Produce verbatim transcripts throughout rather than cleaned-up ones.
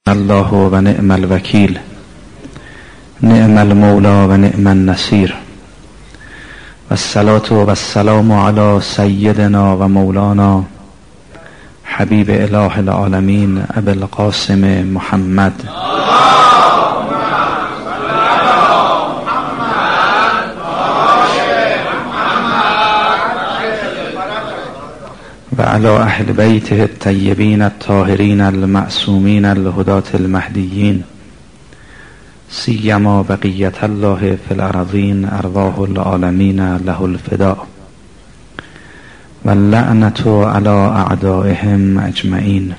الله و نعم الوکیل، نعم المولا و نعم النصیر، و الصلاة و السلام علی سیدنا و مولانا حبیب اله العالمین ابی القاسم محمد و علی اهل بیته الطیبین الطاهرین المعصومین الهداة المهدیین، سیما بقیة الله فی الارضین ارواح العالمین له الفداء، و اللعنة علی اعدائهم اجمعین.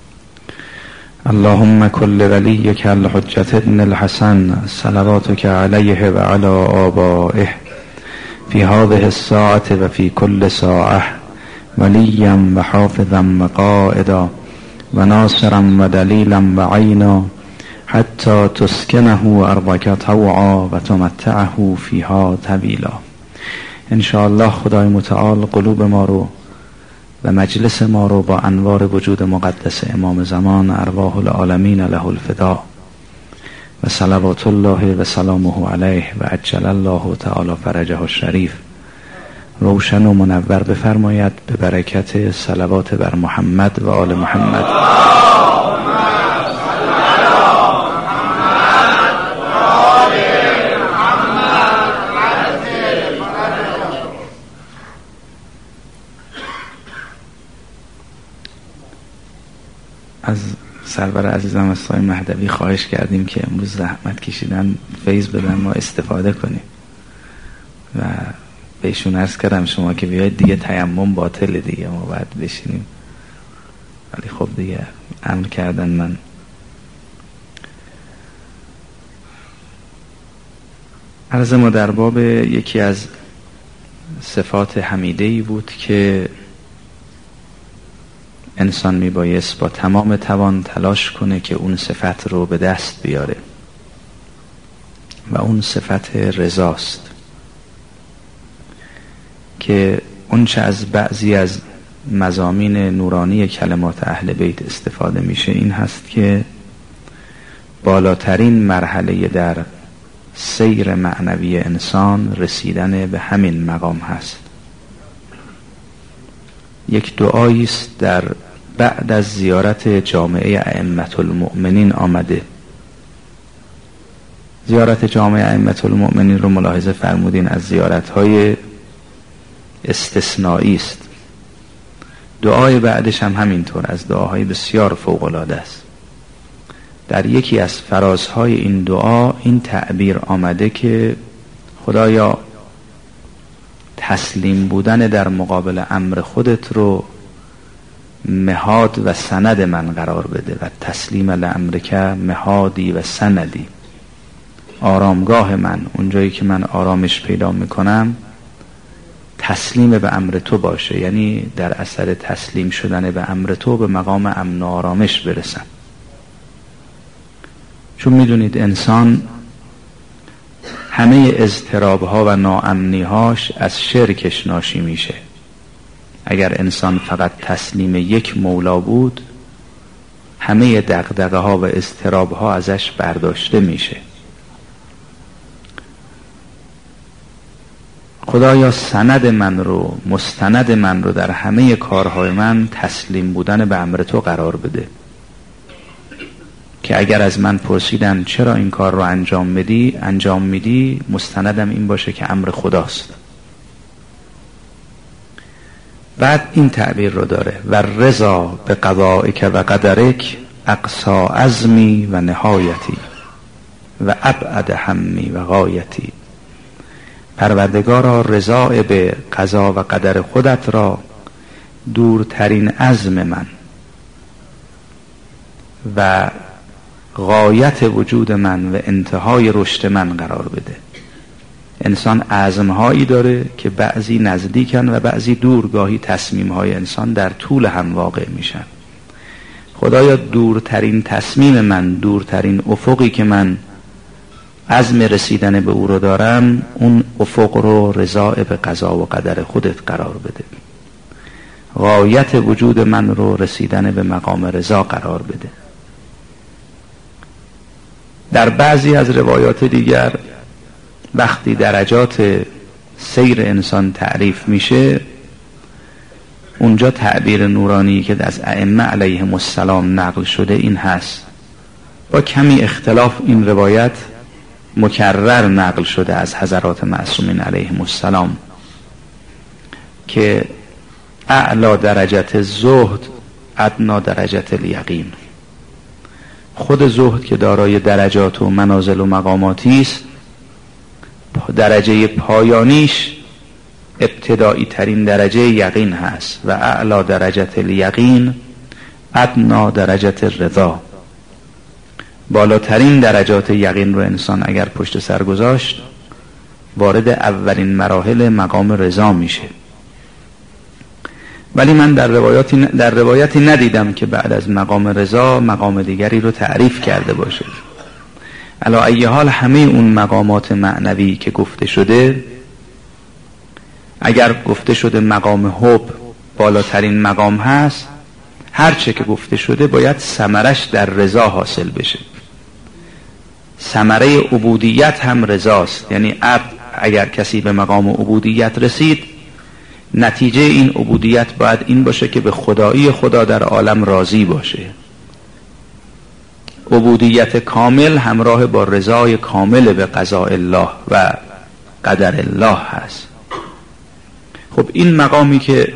اللهم کل ولیک الحجة ابن الحسن صلواتک علیه و علی آبائه فی هذه الساعة و فی کل ساعة، ولیا و حافظا و قائدا و ناصرا و دلیلا و عینا، حتی تسکنه ارضک طوعا و تمتعه فیها طویلا. انشاءالله خدای متعال قلوب ما رو و مجلس ما رو با انوار وجود مقدس امام زمان ارواح العالمین له الفداء و صلوات الله و سلامه علیه و عجل الله تعالی فرجه الشریف روشن و منور بفرماید به برکت صلوات بر محمد و آل محمد. از سرور عزیزم استاد مهدوی خواهش کردیم که امروز زحمت کشیدن فیض بدن ما استفاده کنیم و بهشون عرض کردم شما که بیاید دیگه تیمم باطل دیگه، ما باید بشینیم، ولی خب دیگه امر کردن. من عرض ما در باب یکی از صفات حمیده‌ای بود که انسان میبایست با تمام توان تلاش کنه که اون صفت رو به دست بیاره و اون صفت رضاست، که اونچه از بعضی از مضامین نورانی کلمات اهل بیت استفاده میشه این هست که بالاترین مرحله در سیر معنوی انسان رسیدن به همین مقام هست. یک دعایی است در بعد از زیارت جامعه ائمة المؤمنین آمده. زیارت جامعه ائمة المؤمنین رو ملاحظه فرمودین از زیارت‌های استثنایی است. دعای بعدش هم همینطور از دعاهای بسیار فوق‌العاده است. در یکی از فرازهای این دعا این تعبیر آمده که خدایا تسلیم بودن در مقابل امر خودت رو مهاد و سند من قرار بده و تسلیم لامرک مهادی و سندی، آرامگاه من، اونجایی که من آرامش پیدا میکنم تسلیم به امر تو باشه، یعنی در اثر تسلیم شدن به امر تو به مقام امن و آرامش برسم. چون میدونید انسان همه اضطرابها و ناامنیهاش از شرکش ناشی میشه. اگر انسان فقط تسلیم یک مولا بود همه دغدغه ها و اضطرابها ازش برداشته میشه. خدایا سند من رو، مستند من رو در همه کارهای من تسلیم بودن به امر تو قرار بده، که اگر از من پرسیدن چرا این کار رو انجام میدی انجام میدی مستندم این باشه که امر خداست. بعد این تعبیر رو داره و رضا به قضائک و قدرک اقصا عزمی و نهایتی و ابعد همی و غایتی. پروردگارا رضا به قضا و قدر خودت را دورترین عزم من و غایت وجود من و انتهای رشد من قرار بده. انسان عزمهایی داره که بعضی نزدیکن و بعضی دور، گاهی تصمیمهای انسان در طول هم واقع میشن. خدایا دورترین تصمیم من، دورترین افقی که من عزم رسیدن به او رو دارم، اون افق رو رضا به قضا و قدر خودت قرار بده. غایت وجود من رو رسیدن به مقام رضا قرار بده. در بعضی از روایات دیگر وقتی درجات سیر انسان تعریف میشه، اونجا تعبیر نورانی که از ائمه علیهم السلام نقل شده این هست. با کمی اختلاف این روایت مکرر نقل شده از حضرات معصومین علیهم السلام که اعلی درجت زهد ادنا درجت الیقین. خود زهد که دارای درجات و منازل و مقاماتی است، درجه پایانیش ابتدایی ترین درجه یقین هست و اعلی درجت الیقین ادنا درجت الرضا. بالاترین درجات یقین رو انسان اگر پشت سر گذاشت وارد اولین مراحل مقام رضا میشه. ولی من در روایاتی در روایتی ندیدم که بعد از مقام رضا مقام دیگری رو تعریف کرده باشه. علی ای حال همه اون مقامات معنوی که گفته شده، اگر گفته شده مقام حب بالاترین مقام هست، هر چه که گفته شده باید ثمرش در رضا حاصل بشه. ثمره عبودیت هم رضاست، یعنی عبد اگر کسی به مقام عبودیت رسید، نتیجه این عبودیت باید این باشه که به خدایی خدا در عالم راضی باشه. عبودیت کامل همراه با رضای کامل به قضاء الله و قدر الله هست. خب این مقامی که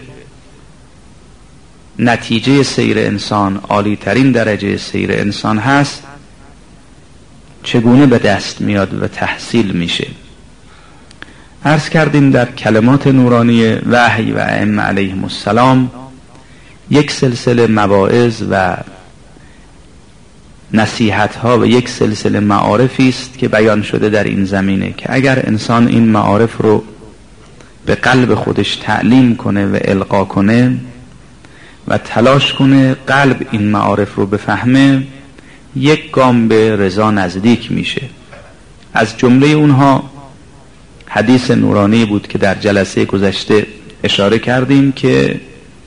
نتیجه سیر انسان، عالی ترین درجه سیر انسان هست، چگونه به دست میاد و تحصیل میشه؟ عرض کردیم در کلمات نورانی وحی و ائمه علیهم السلام یک سلسله مواعظ و نصیحت ها و یک سلسله معارفی است که بیان شده در این زمینه که اگر انسان این معارف رو به قلب خودش تعلیم کنه و القا کنه و تلاش کنه قلب این معارف رو بفهمه، یک گام به رضا نزدیک میشه. از جمله اونها حدیث نورانی بود که در جلسه گذشته اشاره کردیم که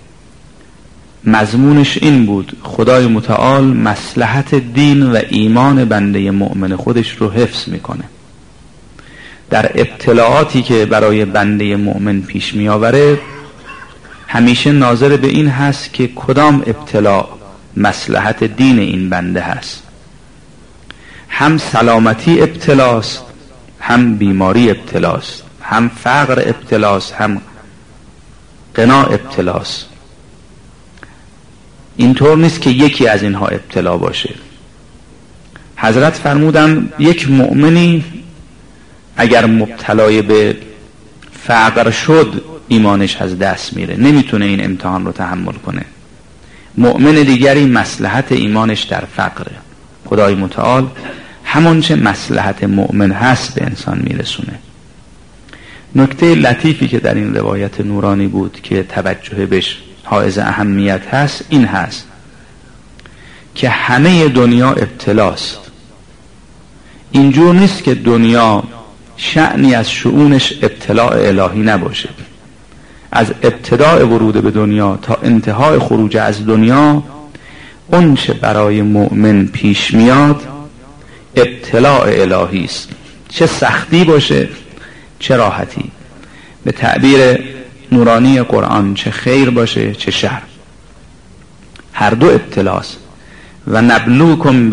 مضمونش این بود: خدای متعال مصلحت دین و ایمان بنده مؤمن خودش رو حفظ میکنه. در ابتلاعاتی که برای بنده مؤمن پیش میآوره همیشه ناظر به این هست که کدام ابتلاع مصلحت دین این بنده هست. هم سلامتی ابتلاست، هم بیماری ابتلاست، هم فقر ابتلاست، هم غنا ابتلاست. اینطور نیست که یکی از اینها ابتلا باشه. حضرت فرمودن یک مؤمنی اگر مبتلای به فقر شد ایمانش از دست میره، نمیتونه این امتحان رو تحمل کنه. مؤمن دیگری مصلحت ایمانش در فقره. خدای متعال همون چه مصلحت مؤمن هست به انسان میرسونه. نکته لطیفی که در این روایت نورانی بود که توجه بهش حائز اهمیت هست این هست که همه دنیا ابتلاست. اینجور نیست که دنیا شأنی از شؤونش ابتلاء الهی نباشه. از ابتداء ورود به دنیا تا انتهای خروج از دنیا اون چه برای مؤمن پیش میاد ابتلاء الهی است، چه سختی باشه چه راحتی. به تعبیر نورانی قرآن چه خیر باشه چه شر، هر دو ابتلاست. و نبلوکم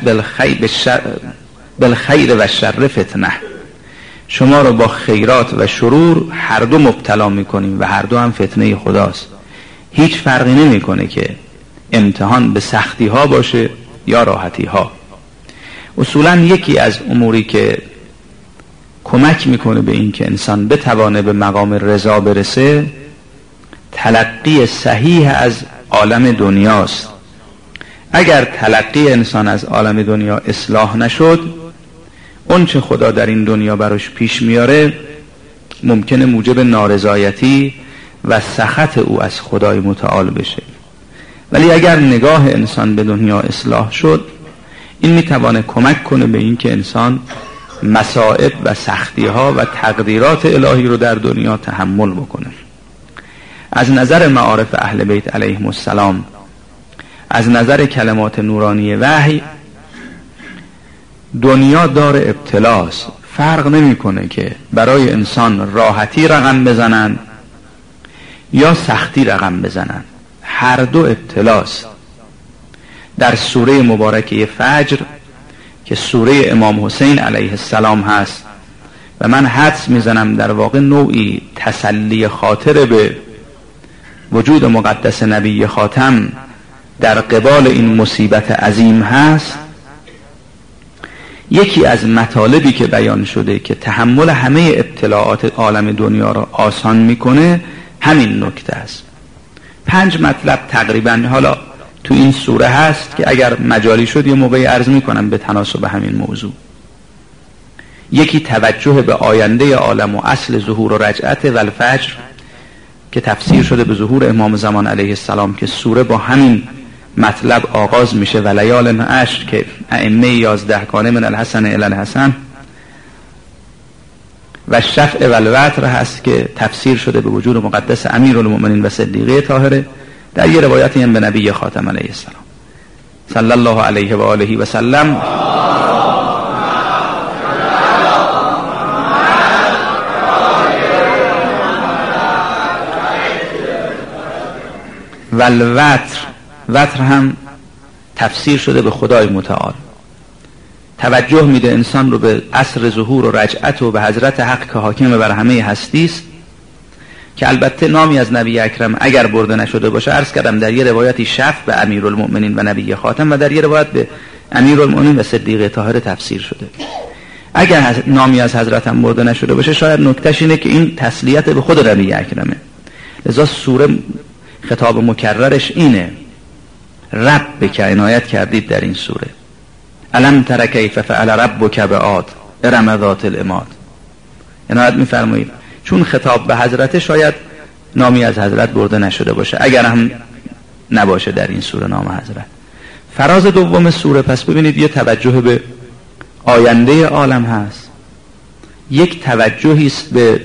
بالخیر و شر فتنه، شما رو با خیرات و شرور هر دو مبتلا میکنیم و هر دو هم فتنه خداست. هیچ فرقی نمیکنه که امتحان به سختی ها باشه یا راحتی ها. اصولا یکی از اموری که کمک میکنه به این که انسان بتوانه به مقام رضا برسه تلقی صحیح از عالم دنیاست. اگر تلقی انسان از عالم دنیا اصلاح نشد، اون چه خدا در این دنیا براش پیش میاره ممکنه موجب نارضایتی و سخط او از خدای متعال بشه. ولی اگر نگاه انسان به دنیا اصلاح شد، این میتوانه کمک کنه به این که انسان مصائب و سختی ها و تقدیرات الهی رو در دنیا تحمل بکنه. از نظر معارف اهل بیت علیهم السلام، از نظر کلمات نورانی وحی، دنیا دار ابتلاست. فرق نمیکنه که برای انسان راحتی رقم بزنن یا سختی رقم بزنن، هر دو ابتلاست. در سوره مبارکه فجر که سوره امام حسین علیه السلام هست و من حدس میزنم در واقع نوعی تسلی خاطر به وجود مقدس نبی خاتم در قبال این مصیبت عظیم هست، یکی از مطالبی که بیان شده که تحمل همه ابتلاعات عالم دنیا را آسان میکنه همین نکته است. پنج مطلب تقریبا حالا تو این سوره هست که اگر مجالی شد یه موقعی عرض میکنم به تناسب همین موضوع. یکی توجه به آینده عالم و اصل ظهور و رجعت و الفجر که تفسیر شده به ظهور امام زمان علیه السلام که سوره با همین مطلب آغاز میشه و لیال عشر که ائمه یازده کانه من الحسن الی الحسن و شفع و الوتر هست که تفسیر شده به وجود مقدس امیرالمؤمنین و صدیقه طاهره، در یه روایتی هم به نبی خاتم علیه السلام صلی الله علیه و آله و سلم. و الوتر، وتر هم تفسیر شده به خدای متعال، توجه میده انسان رو به عصر ظهور و رجعت و به حضرت حق که حاکم بر همه هستی است، که البته نامی از نبی اکرم اگر برده نشده باشه عرض کردم در یه روایتی شفع به امیرالمؤمنین و نبی خاتم و در یه روایت به امیرالمؤمنین و صدیقه طاهره تفسیر شده. اگر نامی از حضرت هم برده نشده باشه شاید نکتهش اینه که این تسلیت به خود نبی اکرمه، لذا سوره خطاب مکررش اینه رب که عنایت کردید در این سوره، الم تر کیف فعل ربک بعاد ارم ذات العماد، عنایت میفرمایید چون خطاب به حضرت شاید نامی از حضرت برده نشده باشه، اگر هم نباشه در این سوره نام حضرت. فراز دوم سوره پس ببینید یه توجه به آینده عالم هست، یک توجهی است به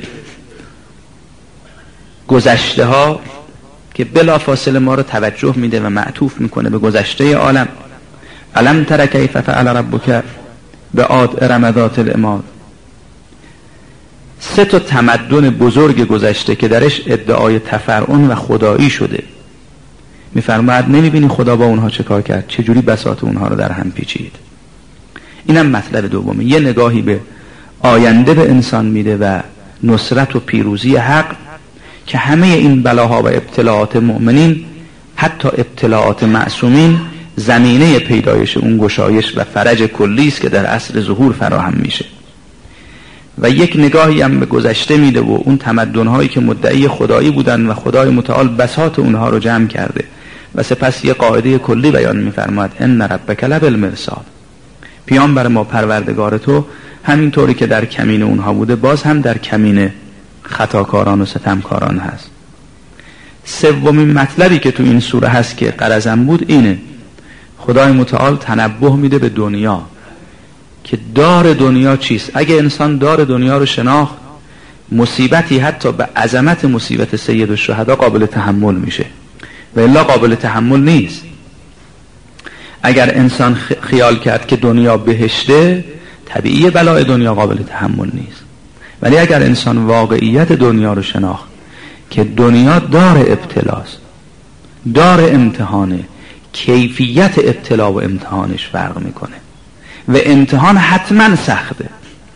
گذشته ها که بلا فاصله ما رو توجه میده و معطوف میکنه به گذشته عالم. الم تر کیف فعل ربک بعاد ارم ذات العماد. سه تا تمدن بزرگ گذشته که درش ادعای تفرعن و خدایی شده، میفرماید نمیبینی خدا با اونها چه کار کرد، چجوری بساط اونها رو در هم پیچید. اینم مطلب دومه، یه نگاهی به آینده به انسان میده و نصرت و پیروزی حق که همه این بلاها و ابتلاعات مؤمنین حتی ابتلاعات معصومین زمینه پیدایش اون گشایش و فرج کلی است که در عصر ظهور فراهم میشه. و یک نگاهی هم به گذشته میده و اون تمدن‌هایی که مدعی خدایی بودن و خدای متعال بساط اونها رو جمع کرده و سپس یک قاعده کلی بیان می‌فرماید ان ربک لبالمرصاد، پیامبر ما پروردگار تو همینطوری که در کمین اونها بوده باز هم در کمین خطاکاران و ستمکاران هست. سومین مطلبی که تو این سوره هست که غرضم بود اینه، خدای متعال تنبه میده به دنیا که دار دنیا چیست. اگه انسان دار دنیا رو شناخت مصیبتی حتی به عظمت مصیبت سید الشهدا قابل تحمل میشه و الا قابل تحمل نیست. اگر انسان خیال کرد که دنیا بهشته طبیعی بلای دنیا قابل تحمل نیست، ولی اگر انسان واقعیت دنیا رو شناخت که دنیا دار ابتلاست، دار امتحانه، کیفیت ابتلا و امتحانش فرق میکنه و امتحان حتما سخته،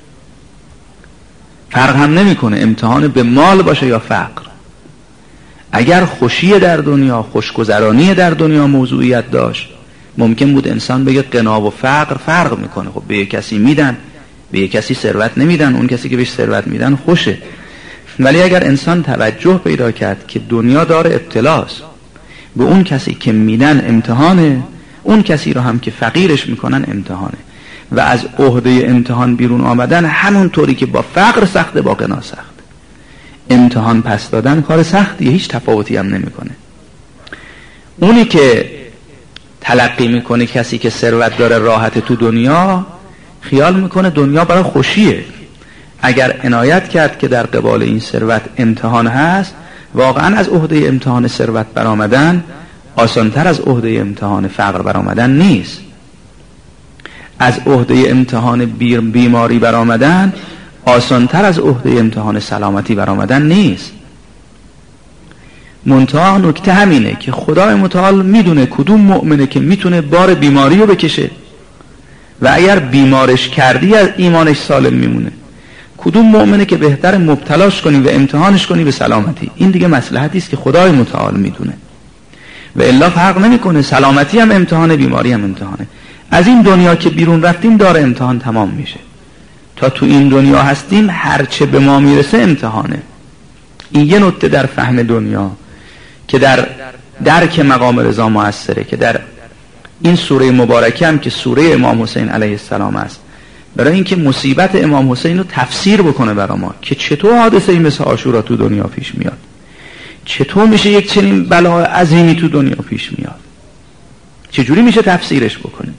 فرق هم نمیکنه امتحان به مال باشه یا فقر. اگر خوشی در دنیا، خوشگذرانی در دنیا موضوعیت داشت ممکن بود انسان بگه غنا و فقر فرق میکنه، خب به یک کسی میدن به یک کسی ثروت نمیدن، اون کسی که بهش ثروت میدن خوشه. ولی اگر انسان توجه پیدا کرد که دنیا داره ابتلاست، به اون کسی که میدن امتحانه، اون کسی رو هم که فقیرش میکنن امتحانه و از عهده امتحان بیرون آمدن همون طوری که با فقر سخته با غنا سخته. امتحان پس دادن کار سختیه، هیچ تفاوتی هم نمیکنه. اونی که تلقی میکنه کسی که ثروت داره راحت تو دنیا خیال میکنه دنیا برای خوشیه. اگر عنایت کرد که در قبال این ثروت امتحان هست، واقعا از عهده امتحان ثروت برآمدن آسانتر از عهده امتحان فقر برآمدن نیست. از عهده امتحان بیماری برآمدن آسانتر از عهده امتحان سلامتی برآمدن نیست. منتها نکته همینه که خدای متعال میدونه کدوم مؤمنه که میتونه بار بیماری رو بکشه و اگر بیمارش کردی از ایمانش سالم میمونه، کدوم مؤمنه که بهتر مبتلاش کنی و امتحانش کنی به سلامتی. این دیگه مصلحتی است که خدای متعال میدونه و الا فرق نمیکنه. سلامتی هم امتحان، بیماری هم امتحانه. از این دنیا که بیرون رفتیم داره امتحان تمام میشه. تا تو این دنیا هستیم هرچه به ما میرسه امتحانه. این یه نکته در فهم دنیا که در درک مقام رضا موثره، که در این سوره مبارکه هم که سوره امام حسین علیه السلام است، برای اینکه مصیبت امام حسین رو تفسیر بکنه برای ما که چطور حادثه‌ای مثل عاشورا تو دنیا پیش میاد، چطور میشه یک چنین بلای عظیمی تو دنیا پیش میاد، چجوری میشه تفسیرش بکنه.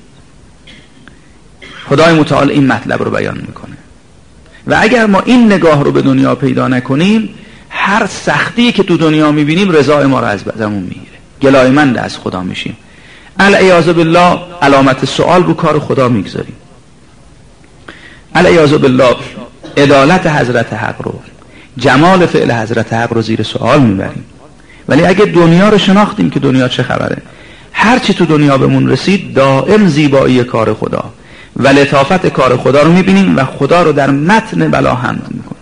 خدای متعال این مطلب رو بیان میکنه و اگر ما این نگاه رو به دنیا پیدا نکنیم، هر سختی که تو دنیا میبینیم رضای ما رو از بدمون میگیره، گلایمند از خدا میشیم، العیاذ بالله علامت سوال رو کار خدا میگذاریم، العیاذ بالله عدالت حضرت حق رو، جمال فعل حضرت حق رو زیر سوال میبریم. ولی اگه دنیا رو شناختیم که دنیا چه خبره، هر چی تو دنیا بهمون رسید دائم زیبایی کار خدا و لطافت کار خدا رو میبینیم و خدا رو در متن بلا حمد میکنیم.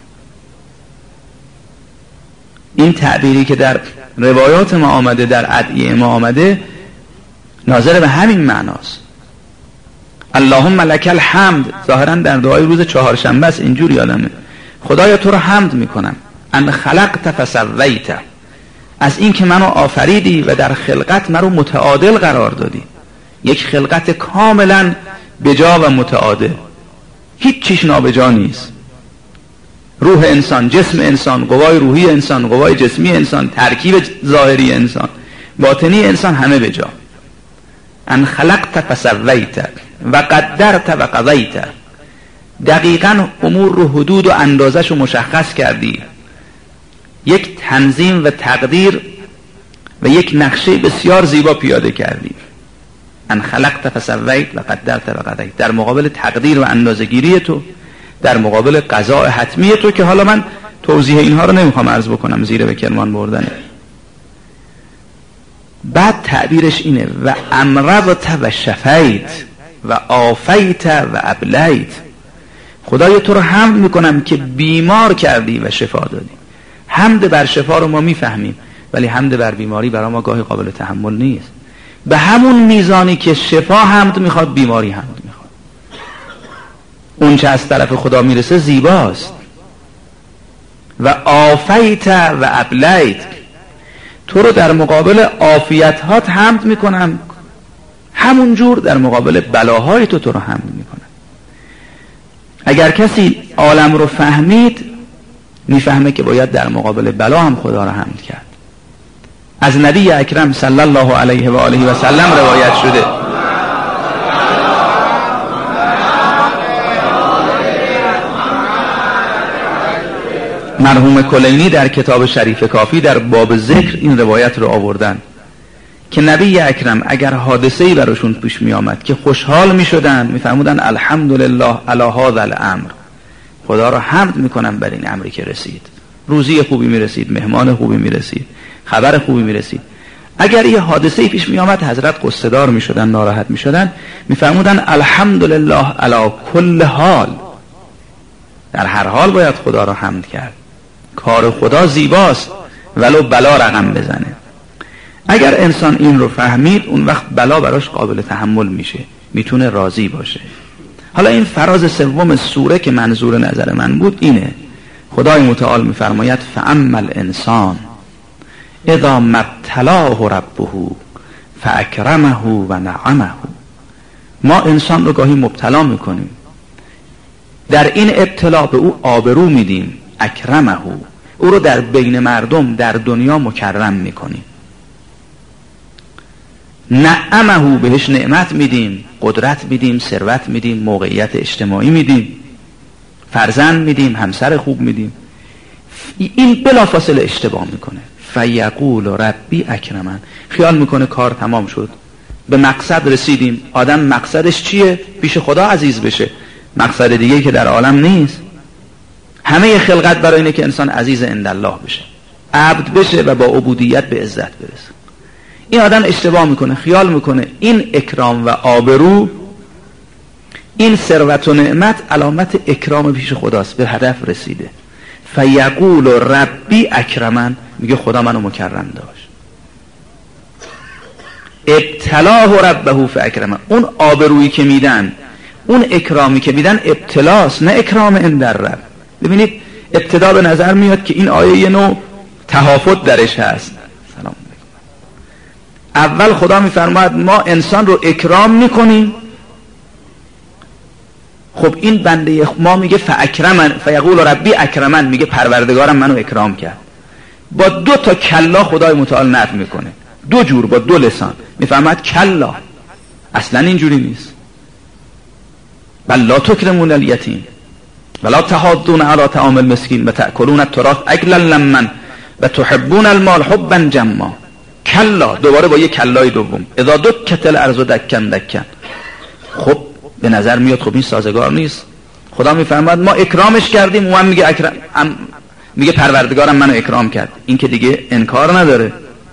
این تعبیری که در روایات ما آمده، در ادعیه ما آمده، ناظر به همین معناست. اللهم لک الحمد ظاهرا در دعای روز چهارشنبه است، اینجوری یادمه، خدایا تو رو حمد میکنم ان خلقت فسویت، از این که منو آفریدی و در خلقت منو متعادل قرار دادی، یک خلقت کاملا بجا و متعادل، هیچ چیش نابجا نیست. روح انسان، جسم انسان، قوای روحی انسان، قوای جسمی انسان، ترکیب ظاهری انسان، باطنی انسان، همه بجا. ان خلقت فسویت و قدرت و قضیت، دقیقاً امور رو حدود و اندازش رو مشخص کردی، یک تنظیم و تقدیر و یک نقشه بسیار زیبا پیاده کردی. ان خلقت فسویت و قدرت و قضیت، در مقابل تقدیر و اندازه‌گیری تو، در مقابل قضاء حتمی تو که حالا من توضیح اینها رو نمیخوام عرض بکنم، زیر به کرمان بردنه. بعد تعبیرش اینه و امرضت و شفیت و آفیت و ابلیت، خدای تو رو حمد میکنم که بیمار کردی و شفا دادی. حمد بر شفا رو ما میفهمیم، ولی حمد بر بیماری برای ما گاهی قابل تحمل نیست. به همون میزانی که شفا حمد میخواد، بیماری حمد میخواد. اون چه از طرف خدا میرسه زیباست. و آفیت و ابلیت، تو رو در مقابل عافیت هات حمد میکنم، همون جور در مقابل بلاهای تو تو رو حمد میکنم. اگر کسی عالم رو فهمید، میفهمه که باید در مقابل بلا هم خدا رو حمد کرد. از نبی اکرم صلی الله علیه و آله و سلم روایت شده مرحوم کلینی در کتاب شریف کافی در باب ذکر این روایت رو آوردن که نبی اکرم اگر حادثه‌ای براشون پیش می آمد که خوشحال می شدن، می فرمودن الحمدلله علی هذا الامر، خدا رو حمد می کنم بر این امری که رسید، روزی خوبی می رسید، مهمان خوبی می رسید، خبر خوبی می رسید. اگر یه حادثه‌ای پیش می آمد حضرت قصه دار می شدن، ناراحت می شدن، می فرمودن الحمدلله علی کل حال، در هر حال باید خدا رو حمد کرد، کار خدا زیباست ولو بلا رقم بزنه. اگر انسان این رو فهمید، اون وقت بلا براش قابل تحمل میشه، میتونه راضی باشه. حالا این فراز سوم سوره که منظور نظر من بود اینه، خدای متعال میفرماید فاما الانسان اذا ما ابتلاه ربه فاکرمه و نعمه، ما انسان رو گاهی مبتلا میکنیم، در این ابتلا به او آبرو میدیم، اکرمه، او رو در بین مردم در دنیا مکرم میکنیم، نعمه، بهش نعمت میدیم، قدرت میدیم، ثروت میدیم، موقعیت اجتماعی میدیم، فرزند میدیم، همسر خوب میدیم. این بلافاصله اشتباه میکنه، فیقول ربی اکرمن، خیال میکنه کار تمام شد، به مقصد رسیدیم. آدم مقصدش چیه؟ پیش خدا عزیز بشه. مقصد دیگه که در عالم نیست. همه خلقت برای اینه که انسان عزیز عندالله بشه، عبد بشه و با عبودیت به عزت برسه. این آدم اشتباه میکنه، خیال میکنه این اکرام و آبرو، این ثروت و نعمت علامت اکرام پیش خداست، به هدف رسیده. فیقول ربی اکرمن، میگه خدا منو مکرم داشت. ابتلاه ربه فاکرمن، اون آبرویی که میدن، اون اکرامی که میدن ابتلاست، نه اکرام عند الرب. ببینید ابتدا به نظر میاد که این آیه یه نوع تهافت درش هست. سلام علیکم. اول خدا میفرماید ما انسان رو اکرام میکنیم. خب این بنده ما میگه فاکرمن، فیقول ربی اکرمن، میگه پروردگارم منو اکرام کرد. با دو تا کلا خدای متعال نفی میکنه، دو جور، با دو لسان میفرماید کلا، اصلا اینجوری نیست. بل لا تکرمون الیتیم ولا تحاضون علی طعام المسکین و تأکلون التراث اکلا لما و تحبون المال حبا جما. کلا، دوباره با یه کلای دوم، اذا دکت الارض دکن دکن. خب به نظر میاد خب این سازگار نیست. خدا میفرماید ما اکرامش کردیم، اون میگه اکرام، میگه پروردگارم منو اکرام کرد. این که دیگه انکار نداره،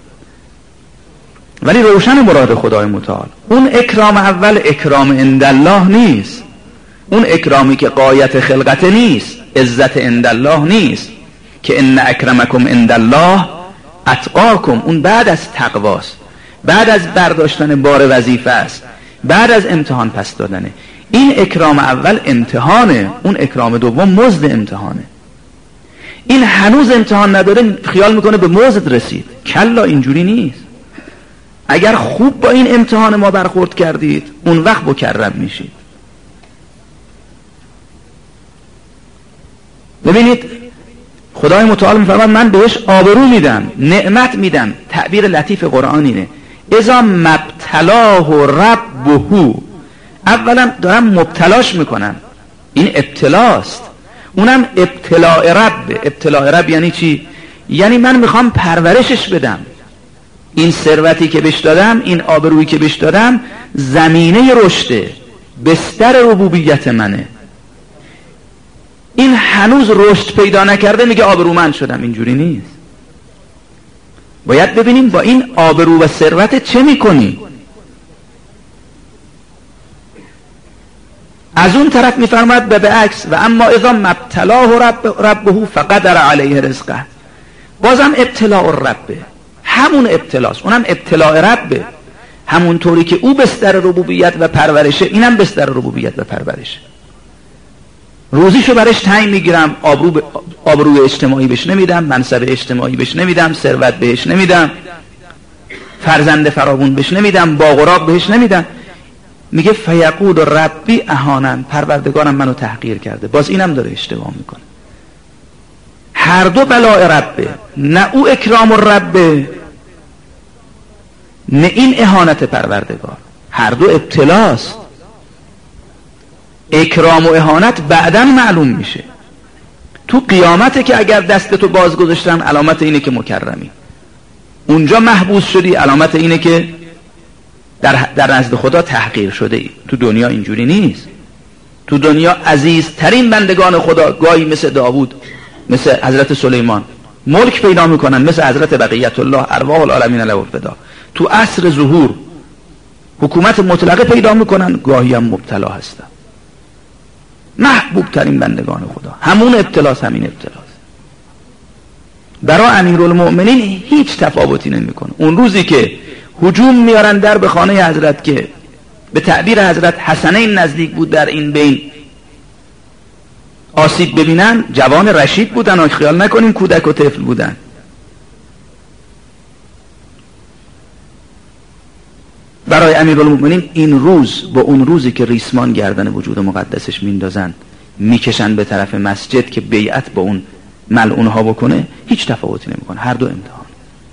ولی روشن مراد خدای متعال. اون اکرام اول اکرام عندالله نیست، اون اکرامی که غایت خلقت نیست، عزت عندالله نیست، که ان اکرمکم عندالله اتقاکم. اون بعد از تقواست، بعد از برداشتن بار وظیفه است، بعد از امتحان پس دادنه. این اکرام اول امتحانه، اون اکرام دوم مزد امتحانه. این هنوز امتحان نداره، خیال میکنه به مزد رسید. کلا، اینجوری نیست. اگر خوب با این امتحان ما برخورد کردید، اون وقت مکرم میشید. ببینید خدای متعال میفرماید من بهش آبرو میدم، نعمت میدم. تعبیر لطیف قرآن اینه، اذا مبتلاه ربه. اولا دارم مبتلاش میکنم، این ابتلاست، اونم ابتلاء رب. ابتلاء رب یعنی چی؟ یعنی من میخوام پرورشش بدم. این ثروتی که بهش دادم، این آبرویی که بهش دادم، زمینه رشده، بستر ربوبیت منه. این هنوز رشد پیدا نکرده میگه آبرومند شدم. اینجوری نیست. باید ببینیم با این آبرو و ثروت چه میکنی. از اون طرف میفرماید به عکس و اما اذا مبتلاه رب ربه فقدر علیه رزقه. بازم ابتلاء ربه، همون ابتلاست، اونم ابتلاء ربه. همون طوری که او بستر ربوبیت و پرورشه، اینم بستر ربوبیت و پرورشه. روزیشو برش تعیین میگیرم، آبرو ب... آبروی اجتماعی بهش نمیدم، منصب اجتماعی بهش نمیدم، ثروت بهش نمیدم، فرزند فراوون بهش نمیدم، باغ و راغ بهش نمیدم. میگه فیقود ربی اهانن، پروردگارم منو تحقیر کرده. باز اینم داره اشتباه میکنه. هر دو بلاء ربه، نه او اکرام الربه، نه این اهانت پروردگار. هر دو ابتلاست. اکرام و اهانت بعداً معلوم میشه. تو قیامته که اگر دستتو باز گذاشتن علامت اینه که مکرمی. اونجا محبوس شدی علامت اینه که در, در نزد خدا تحقیر شده ای. تو دنیا اینجوری نیست. تو دنیا عزیزترین بندگان خدا گاهی مثل داوود، مثل حضرت سلیمان ملک پیدا میکنن، مثل حضرت بقیت الله ارواح العالمین له الفدا. تو عصر ظهور حکومت مطلقه پیدا میکنن، گاهی هم مبتلا هستن. محبوب ترین بندگان خدا، همون ابتلاس، همین ابتلاس. برای امیرالمؤمنین هیچ تفاوتی نمیکنه. اون روزی که هجوم میارن در به خانه حضرت که به تعبیر حضرت حسنین نزدیک بود در این بین آسیب ببینن، جوان رشید بودن و خیال نکنیم کودک و طفل بودن. برای امیرالمؤمنین این روز با اون روزی که ریسمان گردن وجود مقدسش میندازن میکشن به طرف مسجد که بیعت با اون ملعونها بکنه، هیچ تفاوتی نمیکنه. هر دو امتحان.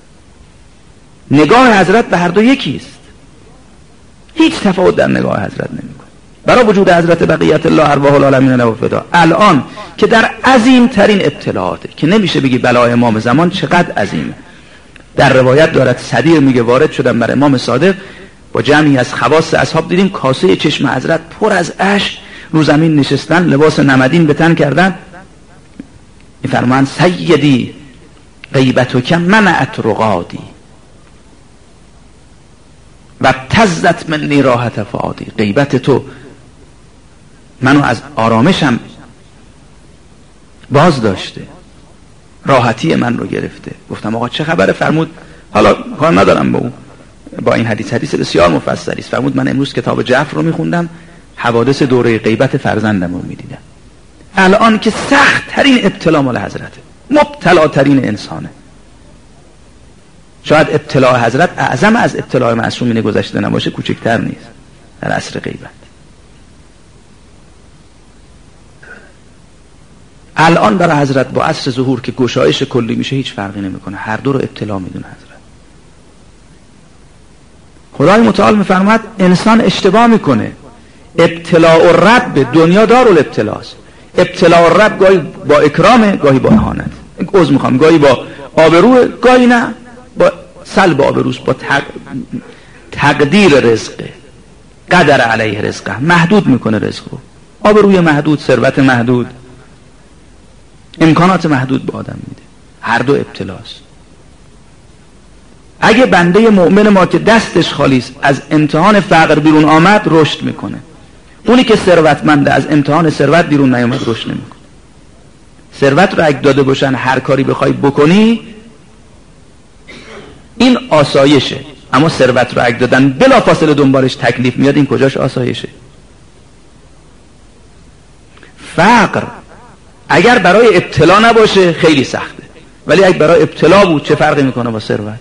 نگاه حضرت به هر دو یکیست، هیچ تفاوت در نگاه حضرت نمیکنه. برای وجود حضرت بقیت الله ارواح العالمین له الفدا الان که در عظیم ترین ابتلاعاته، که نمیشه بگی بلای امام زمان چقدر عظیمه. در روایت دارد صدیر میگه وارد شدم بر امام صادق، با جمعی از خواص اصحاب دیدیم کاسه چشم حضرت پر از اشک، رو زمین نشستن، لباس نمدین به تن کردن. میفرمایند سیدی غیبتک منعت رقادی و تزت منی راحت فؤادی. غیبت تو منو از آرامشم باز داشته، راحتی من رو گرفته. گفتم آقا چه خبره؟ فرمود حالا کار ندارم با اون، با این حدیث حدیث بسیار مفصلی است. فرمود من امروز کتاب جعفر رو میخوندم، حوادث دوره غیبت فرزندم رو میدیدم. الان که سخت ترین ابتلا مال حضرته، مبتلا ترین انسانه. شاید ابتلا حضرت اعظم از ابتلا معصومین گذشته نباشه، کوچکتر نیست در عصر غیبت. الان برای حضرت با عصر ظهور که گشایش کلی میشه هیچ فرقی نمیکنه، هر دو رو ابتلا میدونه حضرت. خدای متعال میفرماد انسان اشتباه میکنه. ابتلاء الرب دنیا دارالابتلاست. ابتلاء الرب گاهی با اکرامه، گاهی با اهانت. عذر میخوام، گاهی با آبروه، گاهی نه با سلب آبروست، با تق... تقدیر رزقه. قدر علیه رزقه، محدود میکنه رزق رو. آبروی محدود، ثروت محدود، امکانات محدود به آدم میده. هر دو ابتلاست. اگه بنده مؤمن ما که دستش خالی است از امتحان فقر بیرون آمد، رشد میکنه. اونی که ثروتمنده از امتحان ثروت بیرون نیامد، رشد نمیکنه. ثروت رو اگه داده باشن هر کاری بخوای بکنی، این آسایشه. اما ثروت رو اگه دادن بلا فاصله دنبالش تکلیف میاد، این کجاش آسایشه؟ فقر اگر برای ابتلا نباشه خیلی سخته، ولی اگه برای ابتلا بود چه فرقی میکنه با ثروت؟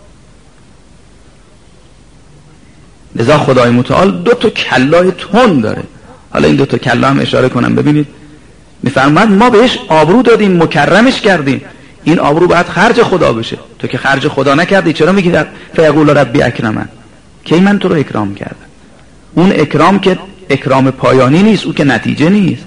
لذا خدای متعال دو تا کلای تون داره. حالا این دو تا کلا هم اشاره کنم ببینید. میفرماد ما بهش آبرو دادیم، مکرمش کردیم، این آبرو باید خرج خدا بشه. تو که خرج خدا نکردی چرا میگی فیقول ربی اکرمن؟ کی من تو رو اکرام کردم؟ اون اکرام که اکرام پایانی نیست، او که نتیجه نیست.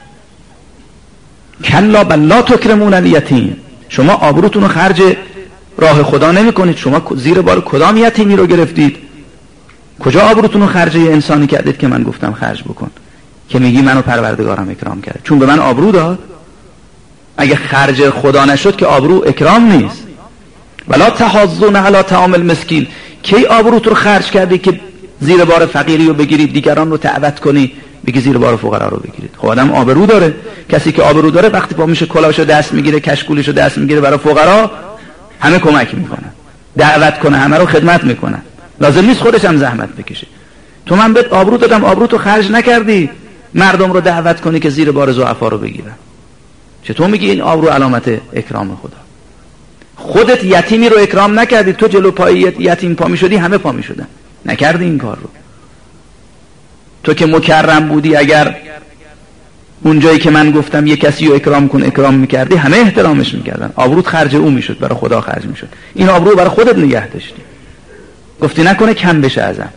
کلا بل لا تکرمون الیتیم. شما آبروتون رو خرج راه خدا نمی کنید. شما زیر بار کدام یتیمی رو گرفتید؟ کجا آبروتون رو خرج یه انسانی کردید که من گفتم خرج بکن، که میگی منو پروردگارم اکرام کرد چون به من آبرو داد؟ اگه خرج خدا نشد که آبرو اکرام نیست. ولا تحاضون علی طعام المسکین. کی آبروت رو خرج کردی که زیر بار فقیری رو بگیرید، دیگران رو دعوت کنی بگی زیر بار فقرا رو بگیرید؟ خب آدم آبرو داره. کسی که آبرو داره وقتی پا میشه کلاشو دست میگیره، کشکولشو دست میگیره برای فقرا، همه کمک میکنن، دعوت کنه، همه رو خدمت میکنن، لازم نیست خودش هم زحمت بکشه. تو من بهت آبرو دادم، آبرو تو خرج نکردی مردم رو دعوت کنی که زیر بار ضعفا رو بگیرن. چطور میگی این آبرو علامت اکرام خدا؟ خودت یتیمی رو اکرام نکردی، تو جلو پای یتیم پا میشدی همه پا میشدن، نکردی این کار رو. تو که مکرم بودی، اگر اون جایی که من گفتم یه کسی رو اکرام کن اکرام میکردی، همه احترامش میکردن، آبروت خرج او میشد، برای خدا خرج میشد. این آبرو برای خودت نگه داشتی، گفتی نکنه کم بشه ازم.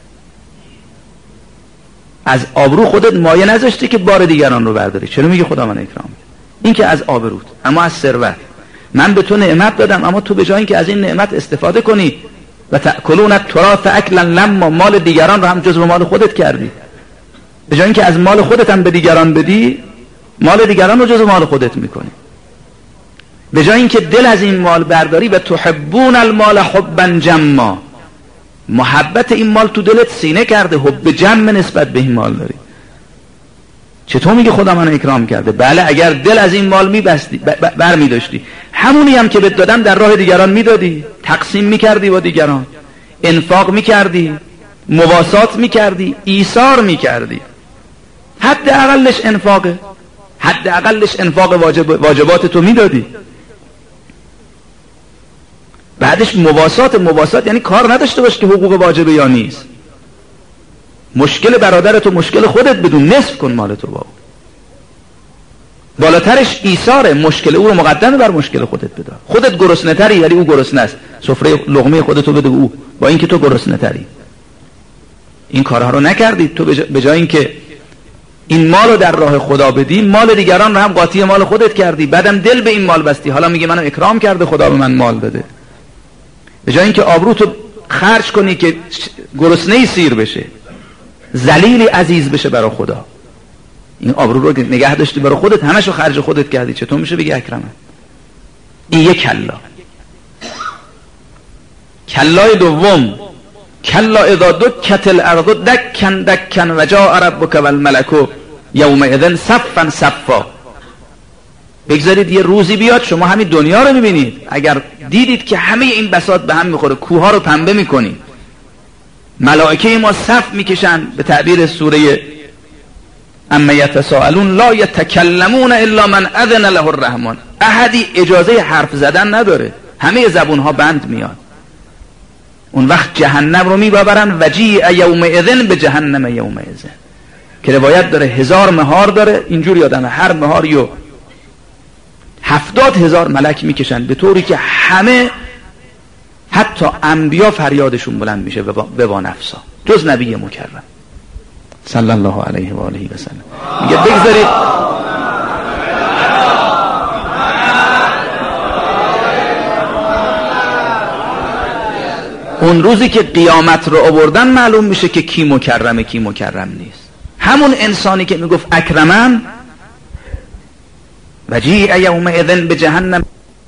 از آبرو خودت مایه نذاشتی که بار دیگران رو برداری. چرا میگی خدا من اکرام کرد؟ این که از آبروت. اما از ثروت، من به تو نعمت دادم اما تو به جای اینکه از این نعمت استفاده کنی و تأکلون التراث اکلا لما، مال دیگران رو هم جزو مال خودت کردی. به جای اینکه از مال خودت هم به دیگران بدی، مال دیگران رو جزو مال خودت میکنی. به جای اینکه دل از این مال برداری و تحبون المال حبا جما، محبت این مال تو دلت سینه کرده، حب جمع نسبت به این مال داری. چطور میگه خدا منو اکرام کرده؟ بله اگر دل از این مال میبستی بر میداشتی، همونی هم که بهت دادم در راه دیگران میدادی، تقسیم میکردی با دیگران، انفاق میکردی، مواسات میکردی، ایثار میکردی. حد اقلش انفاقه، حد اقلش انفاق واجب واجبات تو میدادی. بعدش مواسات. مواسات یعنی کار نداشته باش که حقوق واجبه یا نیست. مشکل برادرتو مشکل خودت بدون، نصف کن مال تو با او. بالاترش ایثاره، مشکل او رو مقدم بر مشکل خودت بدار. خودت گرسنه تری ولی او گرسنه است، سفره لقمه خودتو بده او، با اینکه تو گرسنه تری. این کارها رو نکردی. تو به جای اینکه این مال رو در راه خدا بدی، مال دیگران رو هم قاطی مال خودت کردی، بعدم دل به این مال بستی. حالا میگه منو اکرام کرده خدا به من مال داده. به جای اینکه آبروتو خرج کنی که گرسنه‌ای سیر بشه، ذلیلی عزیز بشه برای خدا. این آبرو رو نگه داشتی برای خودت، همشو خرج خودت کردی، چطور میشه بگی اکرمه؟ این یک کلا. کلای دوم، کلا اذا دکت الارض دکن دکن و جاء ربک والملک یومئذ صفا صفا. بگذارید یه روزی بیاد شما همین دنیا رو میبینید، اگر دیدید که همه این بساط به هم میخوره، کوها رو پنبه میکنید، ملائکه ما صف میکشن، به تعبیر سوره اما یتساءلون لا یتکلمون الا من اذن له الرحمن. احدی اجازه حرف زدن نداره، همه زبونها بند میاد. اون وقت جهنم رو میبرن وجیع یومئذ به جهنم یومئذ، که روایت داره هزار مهار داره، اینجوری یادمه هر مهاریو هفتاد هزار ملک میکشن، به طوری که همه حتی انبیا فریادشون بلند میشه به با نفسا، جز نبی مکرم صلی الله علیه و آله و سلم. میگه بگذارید اون روزی که قیامت رو آوردن معلوم میشه که کی مکرمه کی مکرم نیست. همون انسانی که میگفت اکرمن وجیع یومئذ به جهنم،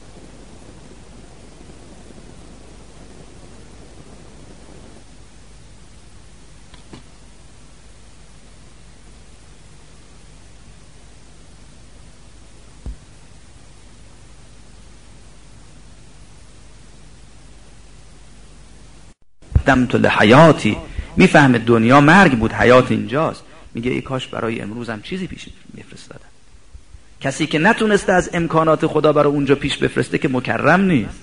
دمت لحیاتی، میفهمه دنیا مرگ بود، حیات اینجاست. میگه ای کاش برای امروزم چیزی پیش میفرستادم. کسی که نتونسته از امکانات خدا برای اونجا پیش بفرسته که مکرم نیست.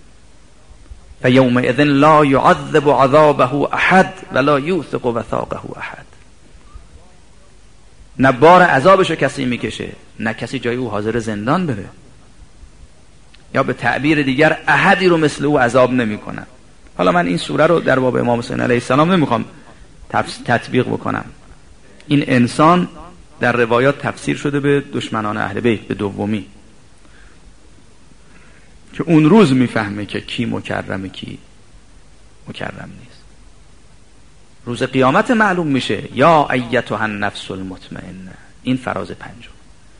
فیومئذ لا یعذب عذابه احد ولا یوثق وثاقه احد. نه بار عذابشو کسی میکشه، نه کسی جای او حاضر زندان بره، یا به تعبیر دیگر احدی رو مثل او عذاب نمیکنن. حالا من این سوره رو در باب امام حسین علیه السلام نمیخوام تطبیق بکنم. این انسان در روایات تفسیر شده به دشمنان اهل بیت، به دومی، که اون روز میفهمه که کی مکرمه کی مکرم نیست. روز قیامت معلوم میشه. یا ایتها النفس المطمئنه، این فراز پنجم.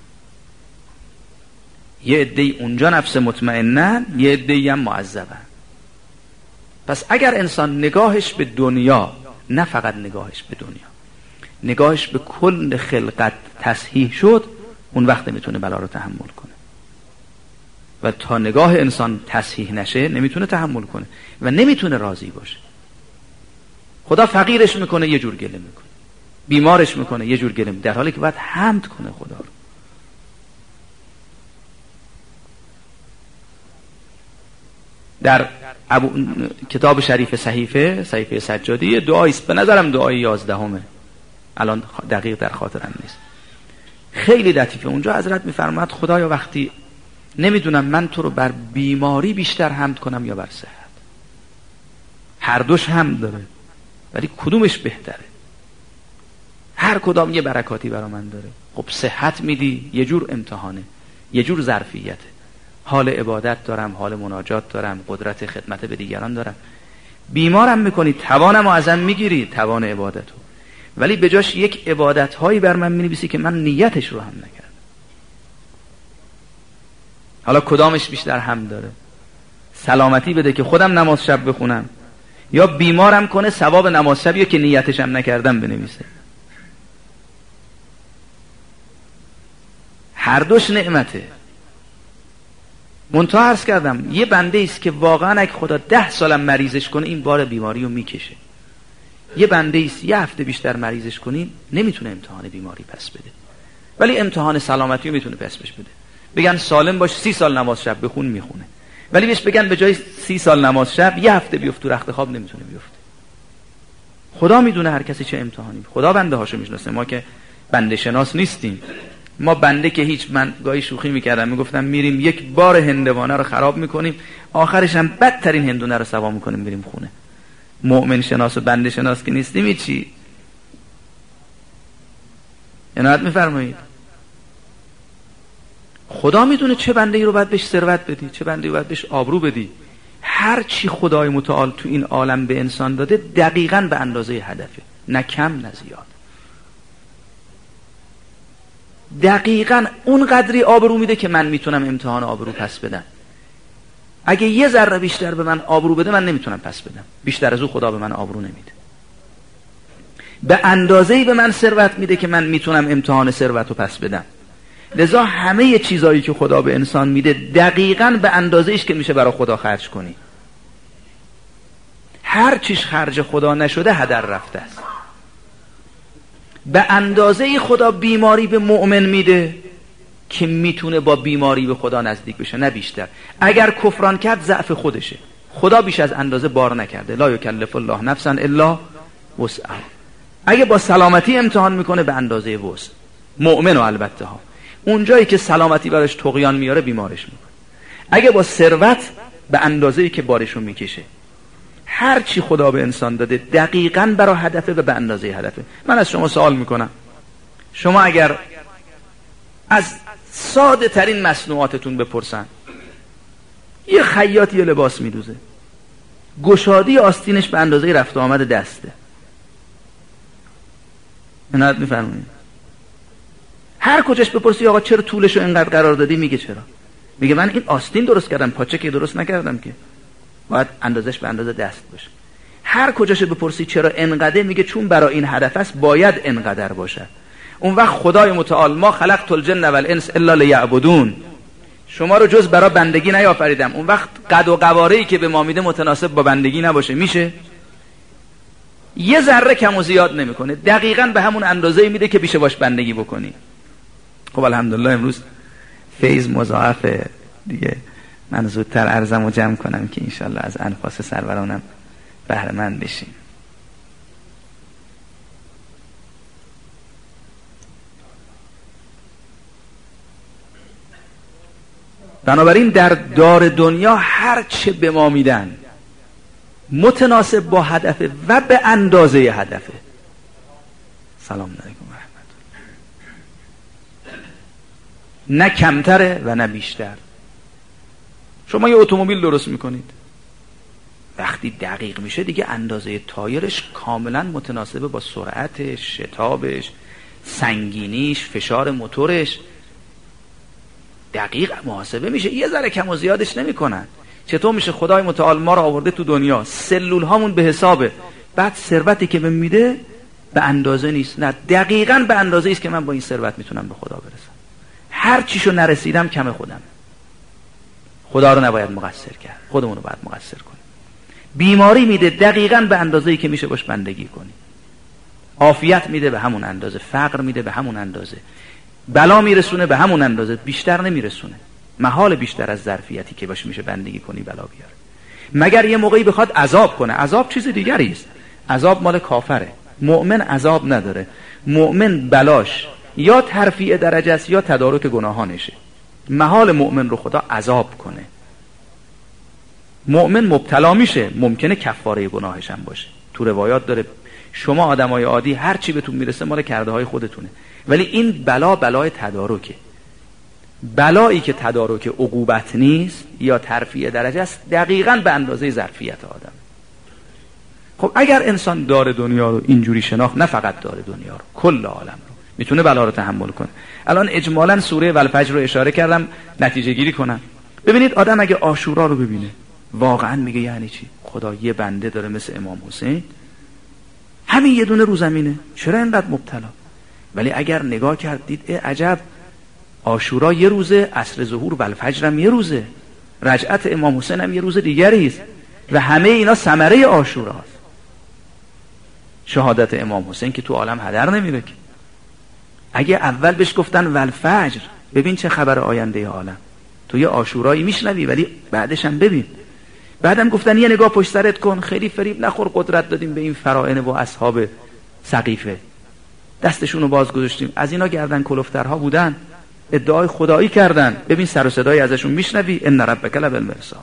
یه عده‌ای اونجا نفس مطمئنن، یه عده‌ای هم معذبن. پس اگر انسان نگاهش به دنیا، نه فقط نگاهش به دنیا، نگاهش به کل خلقت تصحیح شد، اون وقت میتونه بلا رو تحمل کنه. و تا نگاه انسان تصحیح نشه نمیتونه تحمل کنه و نمیتونه راضی باشه. خدا فقیرش میکنه یه جور گله میکنه، بیمارش میکنه یه جور گله میکنه، در حالی که باید حمد کنه خدا رو. در ابو... کتاب شریف صحیفه صحیفه سجادی دعایی است، به نظرم دعای یازدهمه، الان دقیق در خاطرم نیست، خیلی لطیفه. اونجا حضرت میفرماد خدایا وقتی نمیدونم من تو رو بر بیماری بیشتر حمد کنم یا بر صحت، هر دوش حمد داره ولی کدومش بهتره؟ هر کدام یه برکاتی برا من داره. خب صحت میدی، یه جور امتحانه، یه جور ظرفیته. حال عبادت دارم، حال مناجات دارم، قدرت خدمت به دیگران دارم. بیمارم میکنی، توانم رو ازم میگیری، توان عبادتو، ولی به جاش یک عبادت هایی بر من مینویسی که من نیتش رو هم نکردم. حالا کدامش بیشتر هم داره؟ سلامتی بده که خودم نماز شب بخونم، یا بیمارم کنه ثواب نماز شبیه که نیتش هم نکردم بنویسه. هر دوش نعمته. منتها عرض کردم یه بنده ایست که واقعا اگه خدا ده سالم مریضش کنه این بار بیماری رو میکشه. یه بنده ایست یه هفته بیشتر مریضش کنین نمیتونه امتحان بیماری پس بده، ولی امتحان سلامتی رو میتونه پس بش بده. بگن سالم باش سی سال نماز شب بخون میخونه، ولی بهش بگن به جای سی سال نماز شب یه هفته بیفت تو رخت خواب نمیتونه بیفته. خدا میدونه هر کسی چه امتحانی. خدا بنده هاشو میشناسه، ما که بنده شناس نیستیم. ما بنده که هیچ. من گاهی شوخی میکردم میگفتم میریم یک بار هندوانه رو خراب میکنیم، آخرش هم بدترین هندونه رو سوا میکنیم میریم خونه. مؤمن شناس و بنده شناس که نیستیم چی؟ عنایت میفرمایید. خدا میدونه چه بنده ای رو باید بهش ثروت بدی، چه بنده ای رو باید بهش آبرو بدی. هر چی خدای متعال تو این عالم به انسان داده دقیقاً به اندازه هدفه، نه کم نه زیاد. دقیقاً اون قدری آبرو میده که من میتونم امتحان آبرو پس بدم. اگه یه ذره بیشتر به من آبرو بده من نمیتونم پس بدم، بیشتر از او خدا به من آبرو نمیده. به اندازه‌ای به من ثروت میده که من میتونم امتحان ثروت رو پس بدم. لذا همه چیزایی که خدا به انسان میده دقیقاً به اندازه‌ایش که میشه برای خدا خرج کنی. هر چیش خرج خدا نشده هدر رفته است. به اندازه‌ای خدا بیماری به مؤمن میده که میتونه با بیماری به خدا نزدیک بشه، نه بیشتر. اگر کفران کرد ضعف خودشه، خدا بیش از اندازه بار نکرده. لا یکلف الله نفسا الا وسعها. اگه با سلامتی امتحان میکنه به اندازه وسع، مؤمنو البته ها، اون جایی که سلامتی براش طغیان میاره بیمارش میکنه. اگه با ثروت به اندازه‌ای که بارشو میکشه. هر چی خدا به انسان داده دقیقاً برای هدفه و به اندازه هدفه. من از شما سوال میکنم، شما اگر از ساده ترین مصنوعاتتون بپرسن، یه خیاط یه لباس میدوزه، گشادی آستینش به اندازه رفت و آمد دسته، اینات میفرمونید. هر کجاش بپرسی آقا چرا طولشو اینقدر قرار دادی، میگه چرا؟ میگه من این آستین درست کردم، پاچه که درست نکردم که، باید اندازش به اندازه دست باشه. هر کجاش بپرسی چرا انقدر، میگه چون برای این هدف است باید انقدر باشه. اون وقت خدای متعال ما خلقت الجن والانس الا لیعبدون، شما رو جز برای بندگی نیافریدم. اون وقت قد و قواره‌ای که به ما میده متناسب با بندگی نباشه، میشه؟ یه ذره کم و زیاد نمیکنه، دقیقاً به همون اندازه‌ای میده که بیشه باش بندگی بکنی. خب الحمدلله امروز فیض مضاعفه دیگه. من زودتر عرضم رو جمع کنم که انشالله از انفاس سرورانم بهره مند بشیم. بنابراین در دار دنیا هر چه به ما میدن متناسب با هدفه و به اندازه هدفه. سلام علیکم و رحمت الله. نه کمتره و نه بیشتر. شما یه اتومبیل درست میکنید، وقتی دقیق میشه دیگه اندازه تایرش کاملا متناسبه با سرعتش، شتابش، سنگینیش، فشار موتورش، دقیق محاسبه میشه. یه ذره کم و زیادش نمیکنن. چطور میشه خدای متعال ما رو آورده تو دنیا، سلول هامون به حسابه، بعد ثروتی که بهم میده به اندازه نیست، نه دقیقاً به اندازه است که من با این ثروت میتونم به خدا برسم. هر چیشو نرسیدم کم خودم، خدا رو نباید مقصر کرد، خودمون رو باید مقصر کنیم. بیماری میده دقیقاً به اندازه‌ای که میشه باش بندگی کنی. عافیت میده به همون اندازه، فقر میده به همون اندازه، بلا میرسونه به همون اندازه، بیشتر نمیرسونه. محال بیشتر از ظرفیتی که باش میشه بندگی کنی بلا بیاره. مگر یه موقعی بخواد عذاب کنه. عذاب چیز دیگری است. عذاب مال کافره. مؤمن عذاب نداره. مؤمن بلاش یا ترفیع درجه است یا تدارک گناهانشه. محال مؤمن رو خدا عذاب کنه. مؤمن مبتلا میشه، ممکنه کفاره گناهش هم باشه. تو روایات داره شما آدمای عادی هر چی بهتون میرسه مال کرده های خودتونه، ولی این بلا بلای تدارکه. بلایی که تدارک عقوبت نیست یا ترفیع درجه است، دقیقاً به اندازه ظرفیت آدم. خب اگر انسان دار دنیا رو اینجوری شناخت، نه فقط دار دنیا رو، کل عالم رو، میتونه بلا رو تحمل کنه. الان اجمالاً سوره والفجر رو اشاره کردم نتیجه گیری کنم. ببینید آدم اگه عاشورا رو ببینه واقعاً میگه یعنی چی؟ خدا یه بنده داره مثل امام حسین، همین یه دونه رو زمینه، چرا اینقدر مبتلا؟ ولی اگر نگاه کردید عجب، عاشورا یه روزه، عصر ظهور والفجر هم یه روزه، رجعت امام حسین هم یه روز دیگری است و همه اینا ثمره عاشوراست. شهادت امام حسین که تو عالم هدر نمیره که. اگه اول بهش گفتن والفجر، ببین چه خبر آینده عالم، تو یه عاشورایی میشنوی ولی بعدش هم ببین. بعدم گفتن یه نگاه پشت سرت کن، خیلی فریب نخور، قدرت دادیم به این فرائنه و اصحاب سقیفه، دستشون رو باز گذاشتیم. از اینا گردن کلفترها بودن، ادعای خدایی کردن، ببین سر و صدای ازشون میشنوی، ان ربک لبالمرصاد.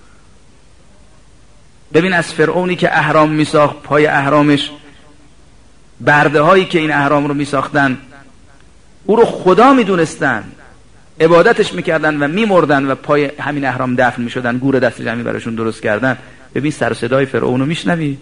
ببین از فرعونی که اهرام میساخت، پای اهرامش برده هایی که این اهرام رو میساختن او رو خدا میدونستن، عبادتش میکردن و میمردن و پای همین اهرام دفن میشدن، گور دست جمعی براشون درست کردن. ببین سر و صدای فرعون رو میشنوی.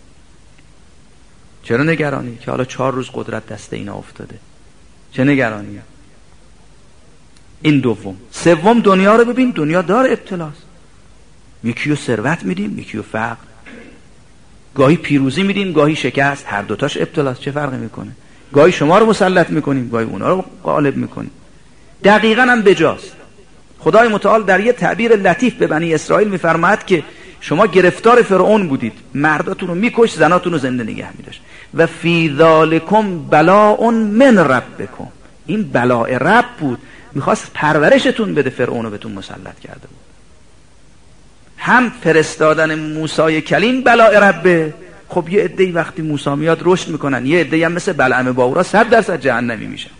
چرا نگرانی که حالا چهار روز قدرت دست اینا افتاده؟ چه نگرانی؟ این دوم. سوم، دنیا رو ببین، دنیا داره ابتلاست. یکی رو ثروت میدیم، یکی رو فقر. گاهی پیروزی میدیم، گاهی شکست. هر دوتاش ابتلاست. چه فرقی میکنه؟ گاهی شما رو مسلط میکنیم، گاهی اونا رو غالب میکنیم. دقیقاً هم بجاست. خدای متعال در یه تعبیر لطیف به بنی اسرائیل میفرماید که شما گرفتار فرعون بودید، مرداتون رو میکش، زناتون رو زنده نگه میداشت. و فی ذالکم بلاء من ربکم، این بلاء رب بود، میخواست پرورشتون بده، فرعون رو بهتون مسلط کرده بود. هم فرستادن موسی کلیم بلاء ربه. خب یه عده‌ای وقتی موسی میاد رشد میکنن، یه عده‌ای هم مثل بلعم باورا صد درصد جهنمی میشن.